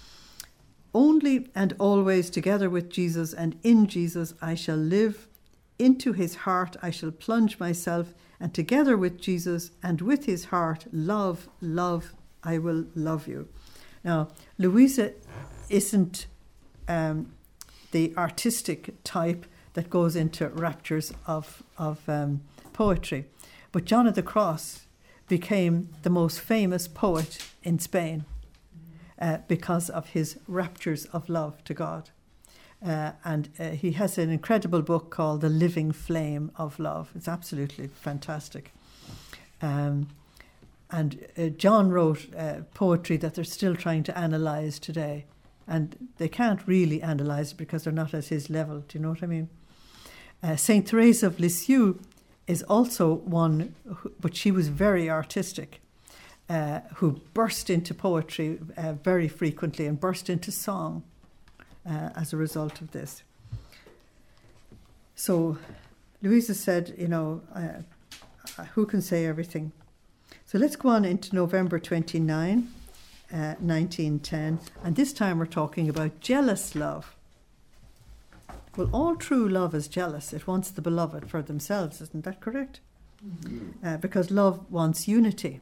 [SPEAKER 1] Only and always together with Jesus and in Jesus I shall live. Into his heart I shall plunge myself, and together with Jesus and with his heart, love, love, I will love you. Now, Louisa isn't um, the artistic type that goes into raptures of, of um, poetry. But John of the Cross became the most famous poet in Spain uh, because of his raptures of love to God. Uh, and uh, he has an incredible book called The Living Flame of Love. It's absolutely fantastic. Um, and uh, John wrote uh, poetry that they're still trying to analyse today. And they can't really analyse it because they're not at his level. Do you know what I mean? Uh, Saint Therese of Lisieux is also one, who, but she was very artistic, uh, who burst into poetry uh, very frequently and burst into song uh, as a result of this. So Louisa said, you know, uh, who can say everything? So let's go on into November twenty-ninth, uh, nineteen ten, and this time we're talking about jealous love. Well, all true love is jealous. It wants the beloved for themselves, isn't that correct? Mm-hmm. Uh, because love wants unity.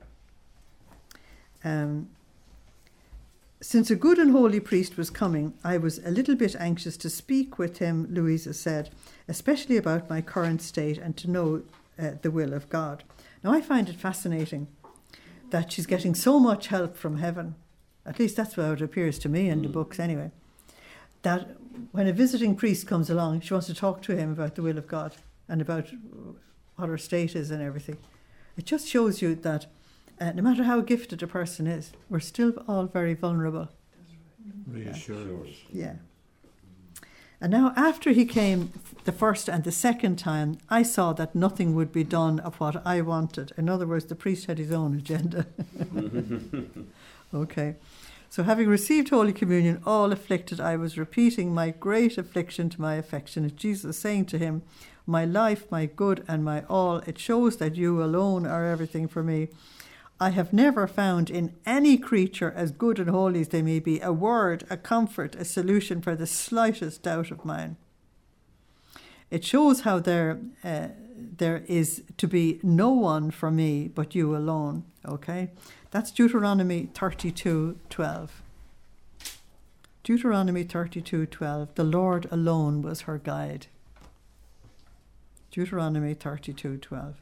[SPEAKER 1] Um, since a good and holy priest was coming, I was a little bit anxious to speak with him, Louisa said, especially about my current state and to know uh, the will of God. Now, I find it fascinating that she's getting so much help from heaven. At least that's what it appears to me in the books anyway. That when a visiting priest comes along, she wants to talk to him about the will of God and about what her state is and everything. It just shows you that uh, no matter how gifted a person is, we're still all very vulnerable.
[SPEAKER 3] Reassurance.
[SPEAKER 1] Yeah. And now after he came the first and the second time, I saw that nothing would be done of what I wanted. In other words, the priest had his own agenda. Okay. So having received Holy Communion, all afflicted, I was repeating my great affliction to my affectionate Jesus, saying to him, my life, my good, and my all, it shows that you alone are everything for me. I have never found in any creature, as good and holy as they may be, a word, a comfort, a solution for the slightest doubt of mine. It shows how there, uh, there is to be no one for me but you alone, okay? That's Deuteronomy thirty-two twelve. Deuteronomy thirty-two twelve. The Lord alone was her guide. Deuteronomy thirty-two twelve.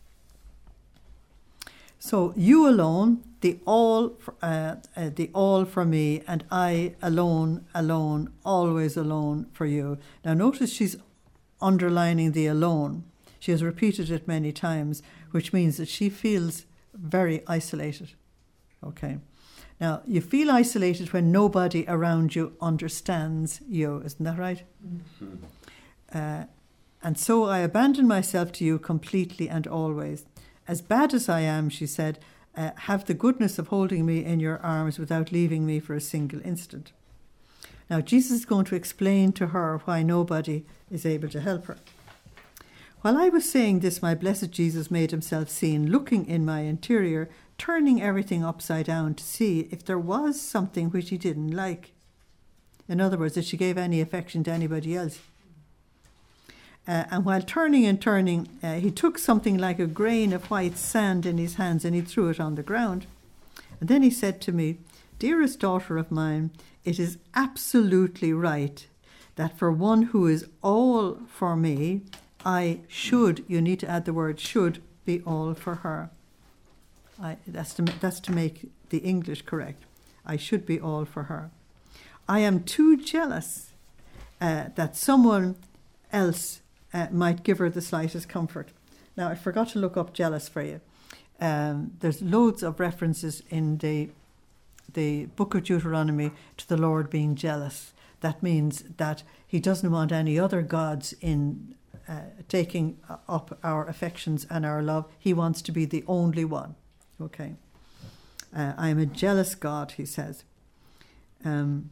[SPEAKER 1] So you alone, the all, uh, uh, the all for me, and I alone, alone, always alone for you. Now notice she's underlining the alone. She has repeated it many times, which means that she feels very isolated. Okay. Now, you feel isolated when nobody around you understands you. Isn't that right? Mm-hmm. Uh, And so I abandon myself to you completely and always. As bad as I am, she said, uh, have the goodness of holding me in your arms without leaving me for a single instant. Now, Jesus is going to explain to her why nobody is able to help her. While I was saying this, my blessed Jesus made himself seen, looking in my interior, turning everything upside down to see if there was something which he didn't like. In other words, if she gave any affection to anybody else. Uh, and while turning and turning, uh, he took something like a grain of white sand in his hands and he threw it on the ground. And then he said to me, dearest daughter of mine, it is absolutely right that for one who is all for me, I should, you need to add the word should, be all for her. I, that's, to, that's to make the English correct. I should be all for her. I am too jealous uh, that someone else uh, might give her the slightest comfort. Now, I forgot to look up jealous for you. Um, there's loads of references in the the book of Deuteronomy to the Lord being jealous. That means that he doesn't want any other gods in uh, taking up our affections and our love. He wants to be the only one. Okay. Uh, I am a jealous God, he says. Um,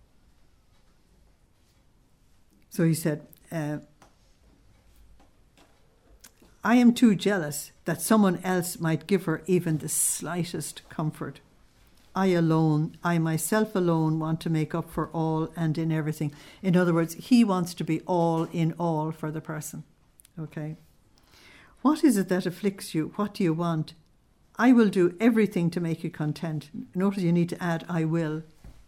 [SPEAKER 1] so he said, uh, I am too jealous that someone else might give her even the slightest comfort. I alone, I myself alone want to make up for all and in everything. In other words, he wants to be all in all for the person. Okay. What is it that afflicts you? What do you want? I will do everything to make you content. Notice you need to add, I will.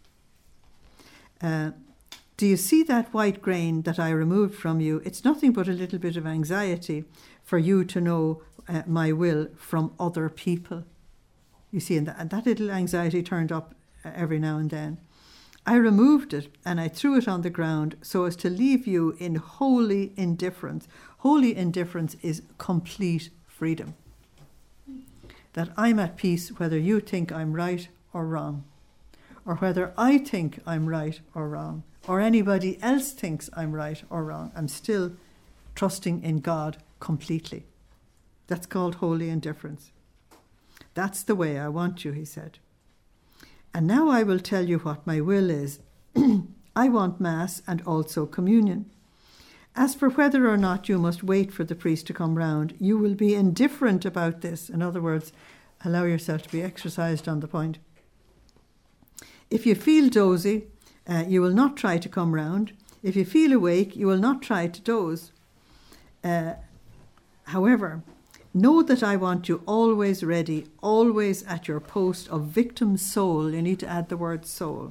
[SPEAKER 1] Uh, do you see that white grain that I removed from you? It's nothing but a little bit of anxiety for you to know uh, my will from other people. You see, and that, and that little anxiety turned up uh, every now and then. I removed it and I threw it on the ground so as to leave you in holy indifference. Holy indifference is complete freedom. That I'm at peace whether you think I'm right or wrong, or whether I think I'm right or wrong, or anybody else thinks I'm right or wrong. I'm still trusting in God completely. That's called holy indifference. That's the way I want you, he said. And now I will tell you what my will is. I want Mass and also communion. As for whether or not you must wait for the priest to come round, you will be indifferent about this. In other words, allow yourself to be exercised on the point. If you feel dozy, uh, you will not try to come round. If you feel awake, you will not try to doze. Uh, however, know that I want you always ready, always at your post of victim soul. You need to add the word soul.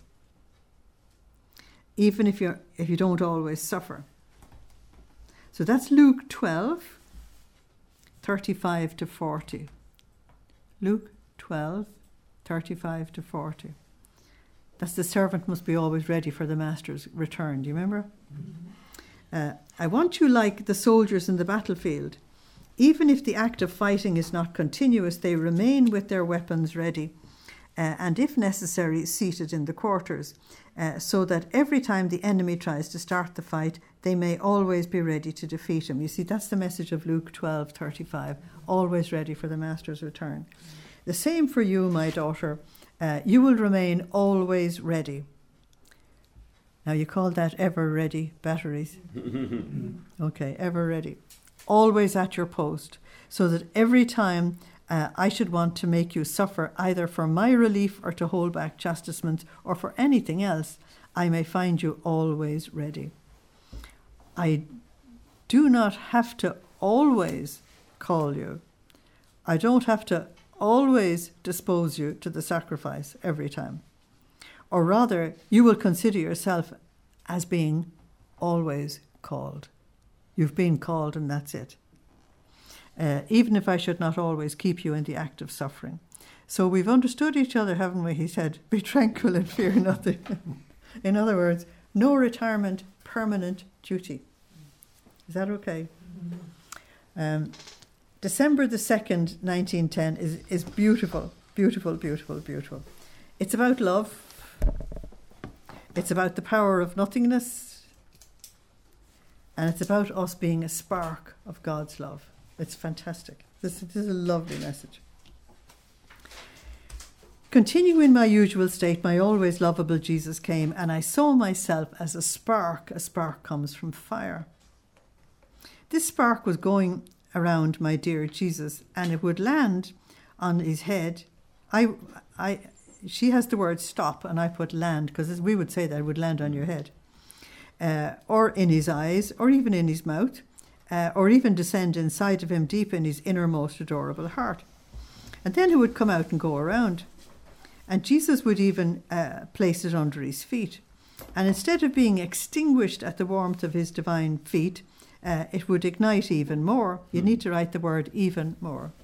[SPEAKER 1] Even if you're if you don't always suffer. So that's Luke twelve, thirty-five to forty. Luke twelve, thirty-five to forty. That's the servant must be always ready for the master's return. Do you remember? Mm-hmm. Uh, I want you like the soldiers in the battlefield. Even if the act of fighting is not continuous, they remain with their weapons ready, uh, and if necessary, seated in the quarters, uh, so that every time the enemy tries to start the fight, they may always be ready to defeat him. You see, that's the message of Luke twelve thirty-five, always ready for the master's return. The same for you, my daughter. Uh, you will remain always ready. Now, you call that ever ready batteries? Okay, ever ready. Always at your post, so that every time uh, I should want to make you suffer, either for my relief or to hold back chastisement or for anything else, I may find you always ready. I do not have to always call you. I don't have to always dispose you to the sacrifice every time. Or rather, you will consider yourself as being always called. You've been called and that's it. Uh, even if I should not always keep you in the act of suffering. So we've understood each other, haven't we? He said, be tranquil and fear nothing. In other words, no retirement, permanent duty. Is that okay? Um, December the second, nineteen ten is, is beautiful, beautiful, beautiful, beautiful. It's about love. It's about the power of nothingness. And it's about us being a spark of God's love. It's fantastic. This, this is a lovely message. Continue in my usual state, my always lovable Jesus came, and I saw myself as a spark. A spark comes from fire. This spark was going around my dear Jesus, and it would land on his head. I, I, she has the word stop, and I put land, because we would say that it would land on your head. Uh, or in his eyes, or even in his mouth, uh, or even descend inside of him deep in his innermost adorable heart. And then it would come out and go around. And Jesus would even uh, place it under his feet. And instead of being extinguished at the warmth of his divine feet, uh, it would ignite even more. You need to write the word even more.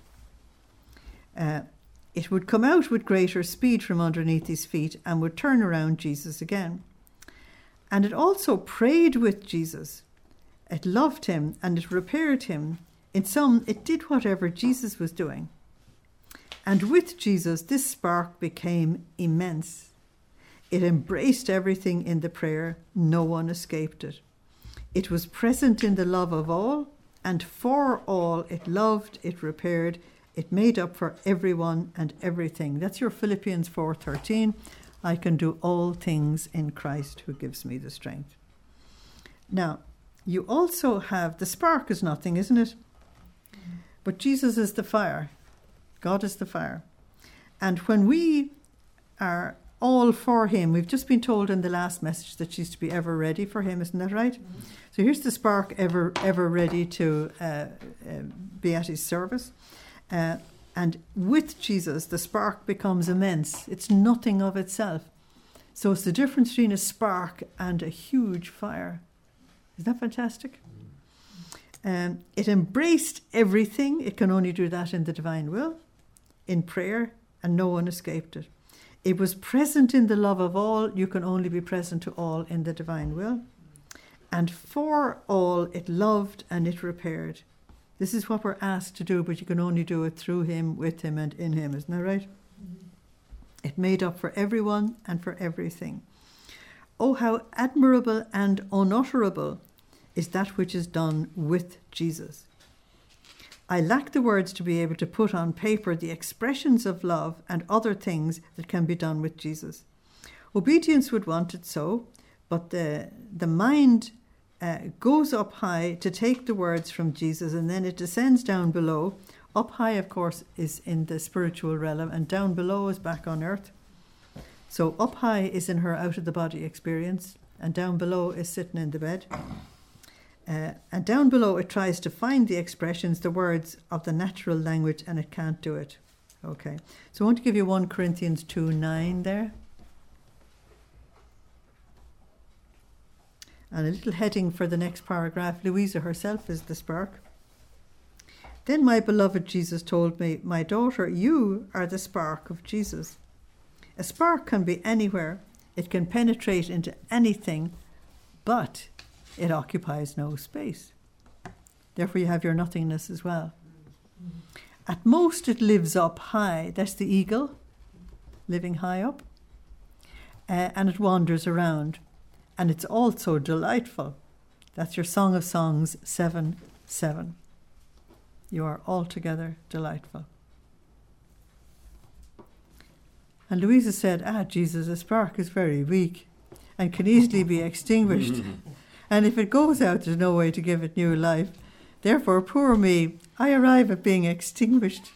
[SPEAKER 1] Uh, it would come out with greater speed from underneath his feet and would turn around Jesus again. And it also prayed with Jesus. It loved him and it repaired him. In sum, it did whatever Jesus was doing. And with Jesus, this spark became immense. It embraced everything in the prayer. No one escaped it. It was present in the love of all, and for all it loved, it repaired, it made up for everyone and everything. That's your Philippians four thirteen. I can do all things in Christ who gives me the strength. Now, you also have, the spark is nothing, isn't it? But Jesus is the fire. God is the fire. And when we are all for him, we've just been told in the last message that she's to be ever ready for him, isn't that right? Mm-hmm. So here's the spark, ever ever ready to uh, uh, be at his service. Uh, and with Jesus, the spark becomes immense. It's nothing of itself. So it's the difference between a spark and a huge fire. Isn't that fantastic? Um, it embraced everything. It can only do that in the divine will, in prayer, and no one escaped it. It was present in the love of all. You can only be present to all in the divine will. And for all, it loved and it repaired. This is what we're asked to do, but you can only do it through him, with him, and in him. Isn't that right? Mm-hmm. It made up for everyone and for everything. Oh, how admirable and unutterable is that which is done with Jesus. I lack the words to be able to put on paper the expressions of love and other things that can be done with Jesus. Obedience would want it so, but the, the mind uh, goes up high to take the words from Jesus, and then it descends down below. Up high, of course, is in the spiritual realm, and down below is back on earth. So up high is in her out-of-the-body experience, and down below is sitting in the bed. Uh, and down below it tries to find the expressions, the words of the natural language, and it can't do it. Okay, so I want to give you First Corinthians two nine there. And a little heading for the next paragraph. Louisa herself is the spark. Then my beloved Jesus told me, my daughter, you are the spark of Jesus. A spark can be anywhere. It can penetrate into anything, but it occupies no space. Therefore, you have your nothingness as well. At most, it lives up high. That's the eagle, living high up. Uh, and it wanders around. And it's also delightful. That's your Song of Songs seven seven. You are altogether delightful. And Louisa said, ah, Jesus, a spark is very weak and can easily be extinguished. And if it goes out, there's no way to give it new life. Therefore, poor me, I arrive at being extinguished.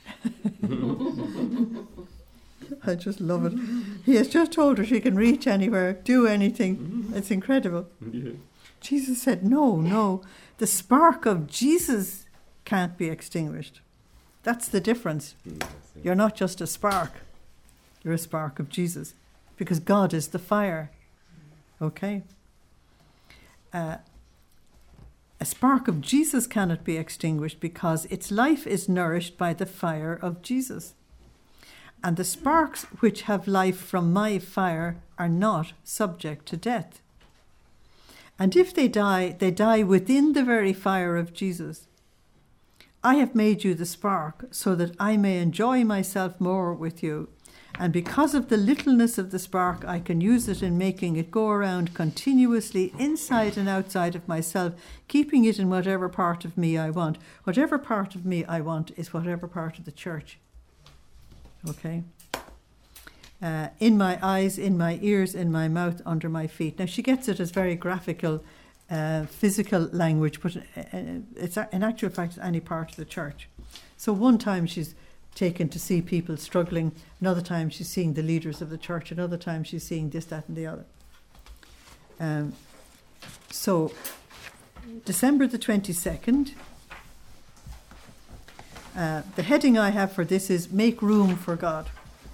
[SPEAKER 1] I just love it. He has just told her she can reach anywhere, do anything. It's incredible. Yeah. Jesus said, no, no, the spark of Jesus can't be extinguished. That's the difference. You're not just a spark. You're a spark of Jesus, because God is the fire. Okay? Uh, a spark of Jesus cannot be extinguished because its life is nourished by the fire of Jesus. And the sparks which have life from my fire are not subject to death. And if they die, they die within the very fire of Jesus. I have made you the spark so that I may enjoy myself more with you And because of the littleness of the spark, I can use it in making it go around continuously inside and outside of myself, keeping it in whatever part of me I want. Whatever part of me I want is whatever part of the church. Okay? Uh, in my eyes, in my ears, in my mouth, under my feet. Now, she gets it as very graphical, uh, physical language, but uh, it's in actual fact any part of the church. So one time she's taken to see people struggling, another time she's seeing the leaders of the church, another time she's seeing this, that and the other. Um, so, December the twenty-second, uh, the heading I have for this is Make Room for God.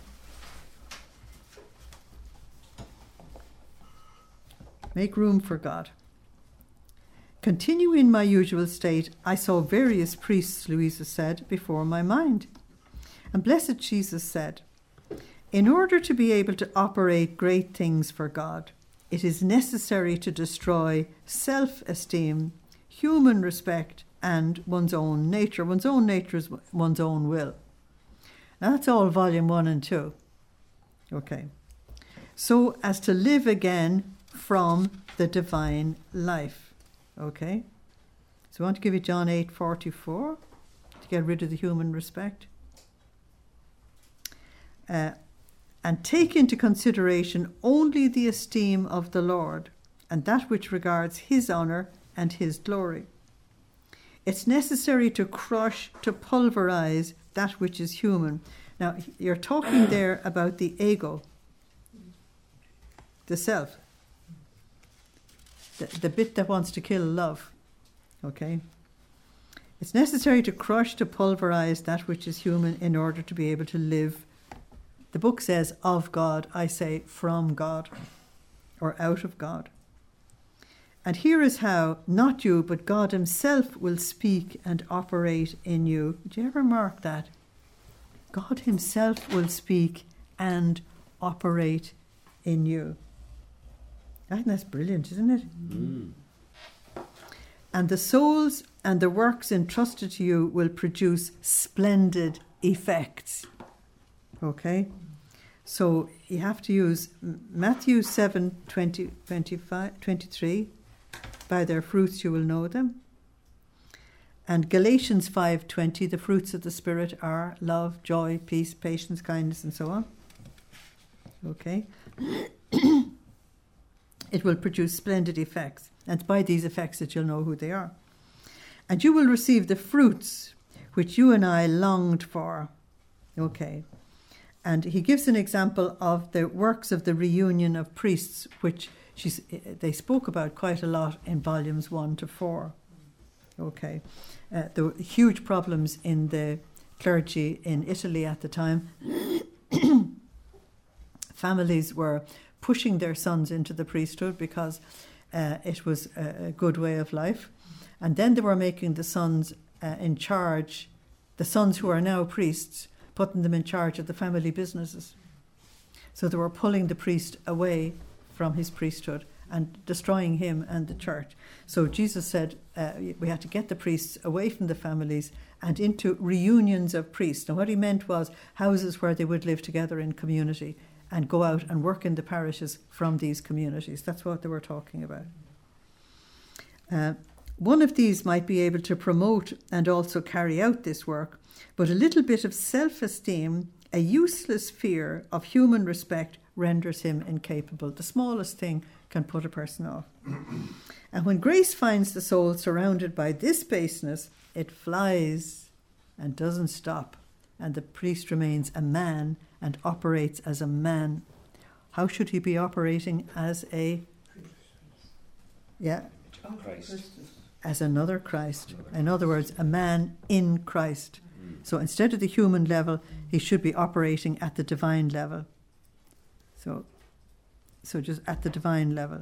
[SPEAKER 1] Make room for God. Continuing my usual state, I saw various priests, Louisa said, before my mind. And blessed Jesus said, in order to be able to operate great things for God, it is necessary to destroy self-esteem, human respect, and one's own nature. One's own nature is one's own will. Now that's all volume one and two. Okay. So as to live again from the divine life. Okay? So I want to give you John eight forty-four to get rid of the human respect. Uh, and take into consideration only the esteem of the Lord and that which regards his honour and his glory. It's necessary to crush, to pulverize that which is human. Now, you're talking there about the ego, the self, the, the bit that wants to kill love. Okay? It's necessary to crush, to pulverize that which is human in order to be able to live. The book says of God, I say from God or out of God. And here is how, not you, but God himself will speak and operate in you. Did you ever mark that? God himself will speak and operate in you. I think that's brilliant, isn't it? Mm. And the souls and the works entrusted to you will produce splendid effects. Okay? So you have to use Matthew seven, twenty, twenty-five, twenty-three. By their fruits you will know them. And Galatians five twenty, the fruits of the Spirit are love, joy, peace, patience, kindness, and so on. Okay? It will produce splendid effects. And it's by these effects that you'll know who they are. And you will receive the fruits which you and I longed for. Okay. And he gives an example of the works of the reunion of priests, which she's, they spoke about quite a lot in volumes one to four. Okay. Uh, there were huge problems in the clergy in Italy at the time. Families were pushing their sons into the priesthood because uh, it was a, a good way of life. And then they were making the sons uh, in charge, the sons who are now priests, putting them in charge of the family businesses. So they were pulling the priest away from his priesthood and destroying him and the church. So Jesus said uh, we had to get the priests away from the families and into reunions of priests. And what he meant was houses where they would live together in community and go out and work in the parishes from these communities. That's what they were talking about. Uh, one of these might be able to promote and also carry out this work, but a little bit of self-esteem, a useless fear of human respect renders him incapable. The smallest thing can put a person off. And when grace finds the soul surrounded by this baseness, it flies and doesn't stop, and the priest remains a man and operates as a man. How should he be operating? As a... Yeah.
[SPEAKER 2] Christ.
[SPEAKER 1] As another Christ. In other words, a man in Christ. So instead of the human level, he should be operating at the divine level. So, so just at the divine level.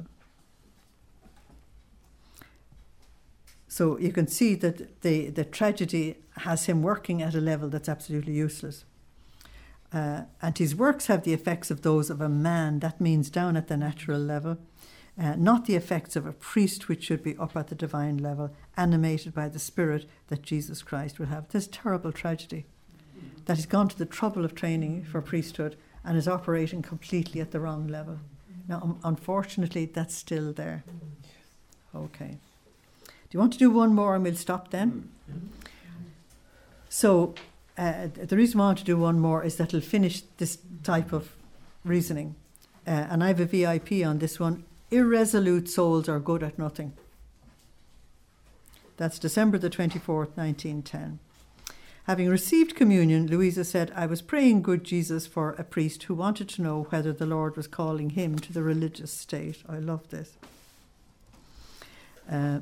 [SPEAKER 1] So you can see that the, the tragedy has him working at a level that's absolutely useless. Uh, and his works have the effects of those of a man. That means down at the natural level. Uh, not the effects of a priest, which should be up at the divine level, animated by the Spirit that Jesus Christ would have. This terrible tragedy that he's gone to the trouble of training for priesthood, and is operating completely at the wrong level. Now, um, unfortunately, that's still there. Okay. Do you want to do one more and we'll stop then? So, uh, the reason I want to do one more is that it'll finish this type of reasoning. Uh, and I have a V I P on this one. Irresolute souls are good at nothing. That's December the twenty-fourth, nineteen ten. Having received communion, Louisa said, I was praying, good Jesus, for a priest who wanted to know whether the Lord was calling him to the religious state. I love this. Uh,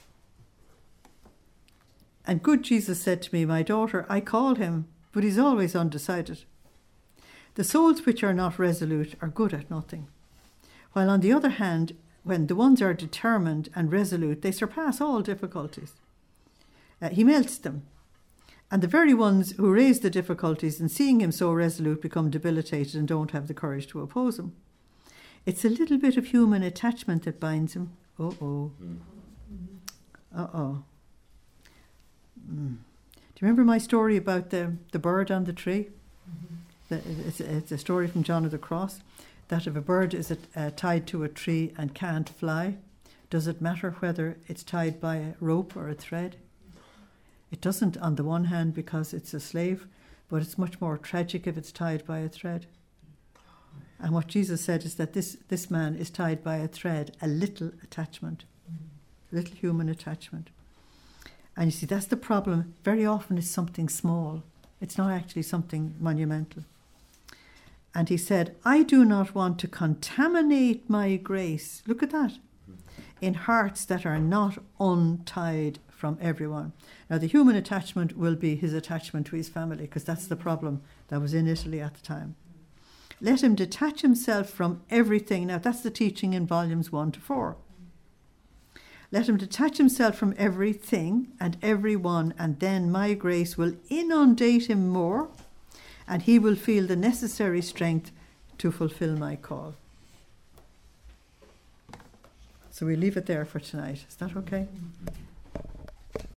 [SPEAKER 1] and good Jesus said to me, my daughter, I call him, but he's always undecided. The souls which are not resolute are good at nothing. While on the other hand, when the ones are determined and resolute, they surpass all difficulties. Uh, he melts them. And the very ones who raise the difficulties in seeing him so resolute become debilitated and don't have the courage to oppose him. It's a little bit of human attachment that binds him. Uh-oh. Uh-oh. Mm. Do you remember my story about the, the bird on the tree? Mm-hmm. The, it's, it's a story from John of the Cross, that if a bird is uh, tied to a tree and can't fly, does it matter whether it's tied by a rope or a thread? It doesn't, on the one hand, because it's a slave, but it's much more tragic if it's tied by a thread. And what Jesus said is that this, this man is tied by a thread, a little attachment, a little human attachment. And you see, that's the problem. Very often it's something small. It's not actually something monumental. And he said, I do not want to contaminate my grace. Look at that. In hearts that are not untied from everyone. Now, the human attachment will be his attachment to his family, because that's the problem that was in Italy at the time. Let him detach himself from everything. Now, that's the teaching in volumes one to four. Let him detach himself from everything and everyone, and then my grace will inundate him more, and he will feel the necessary strength to fulfill my call. So we leave it there for tonight. Is that okay?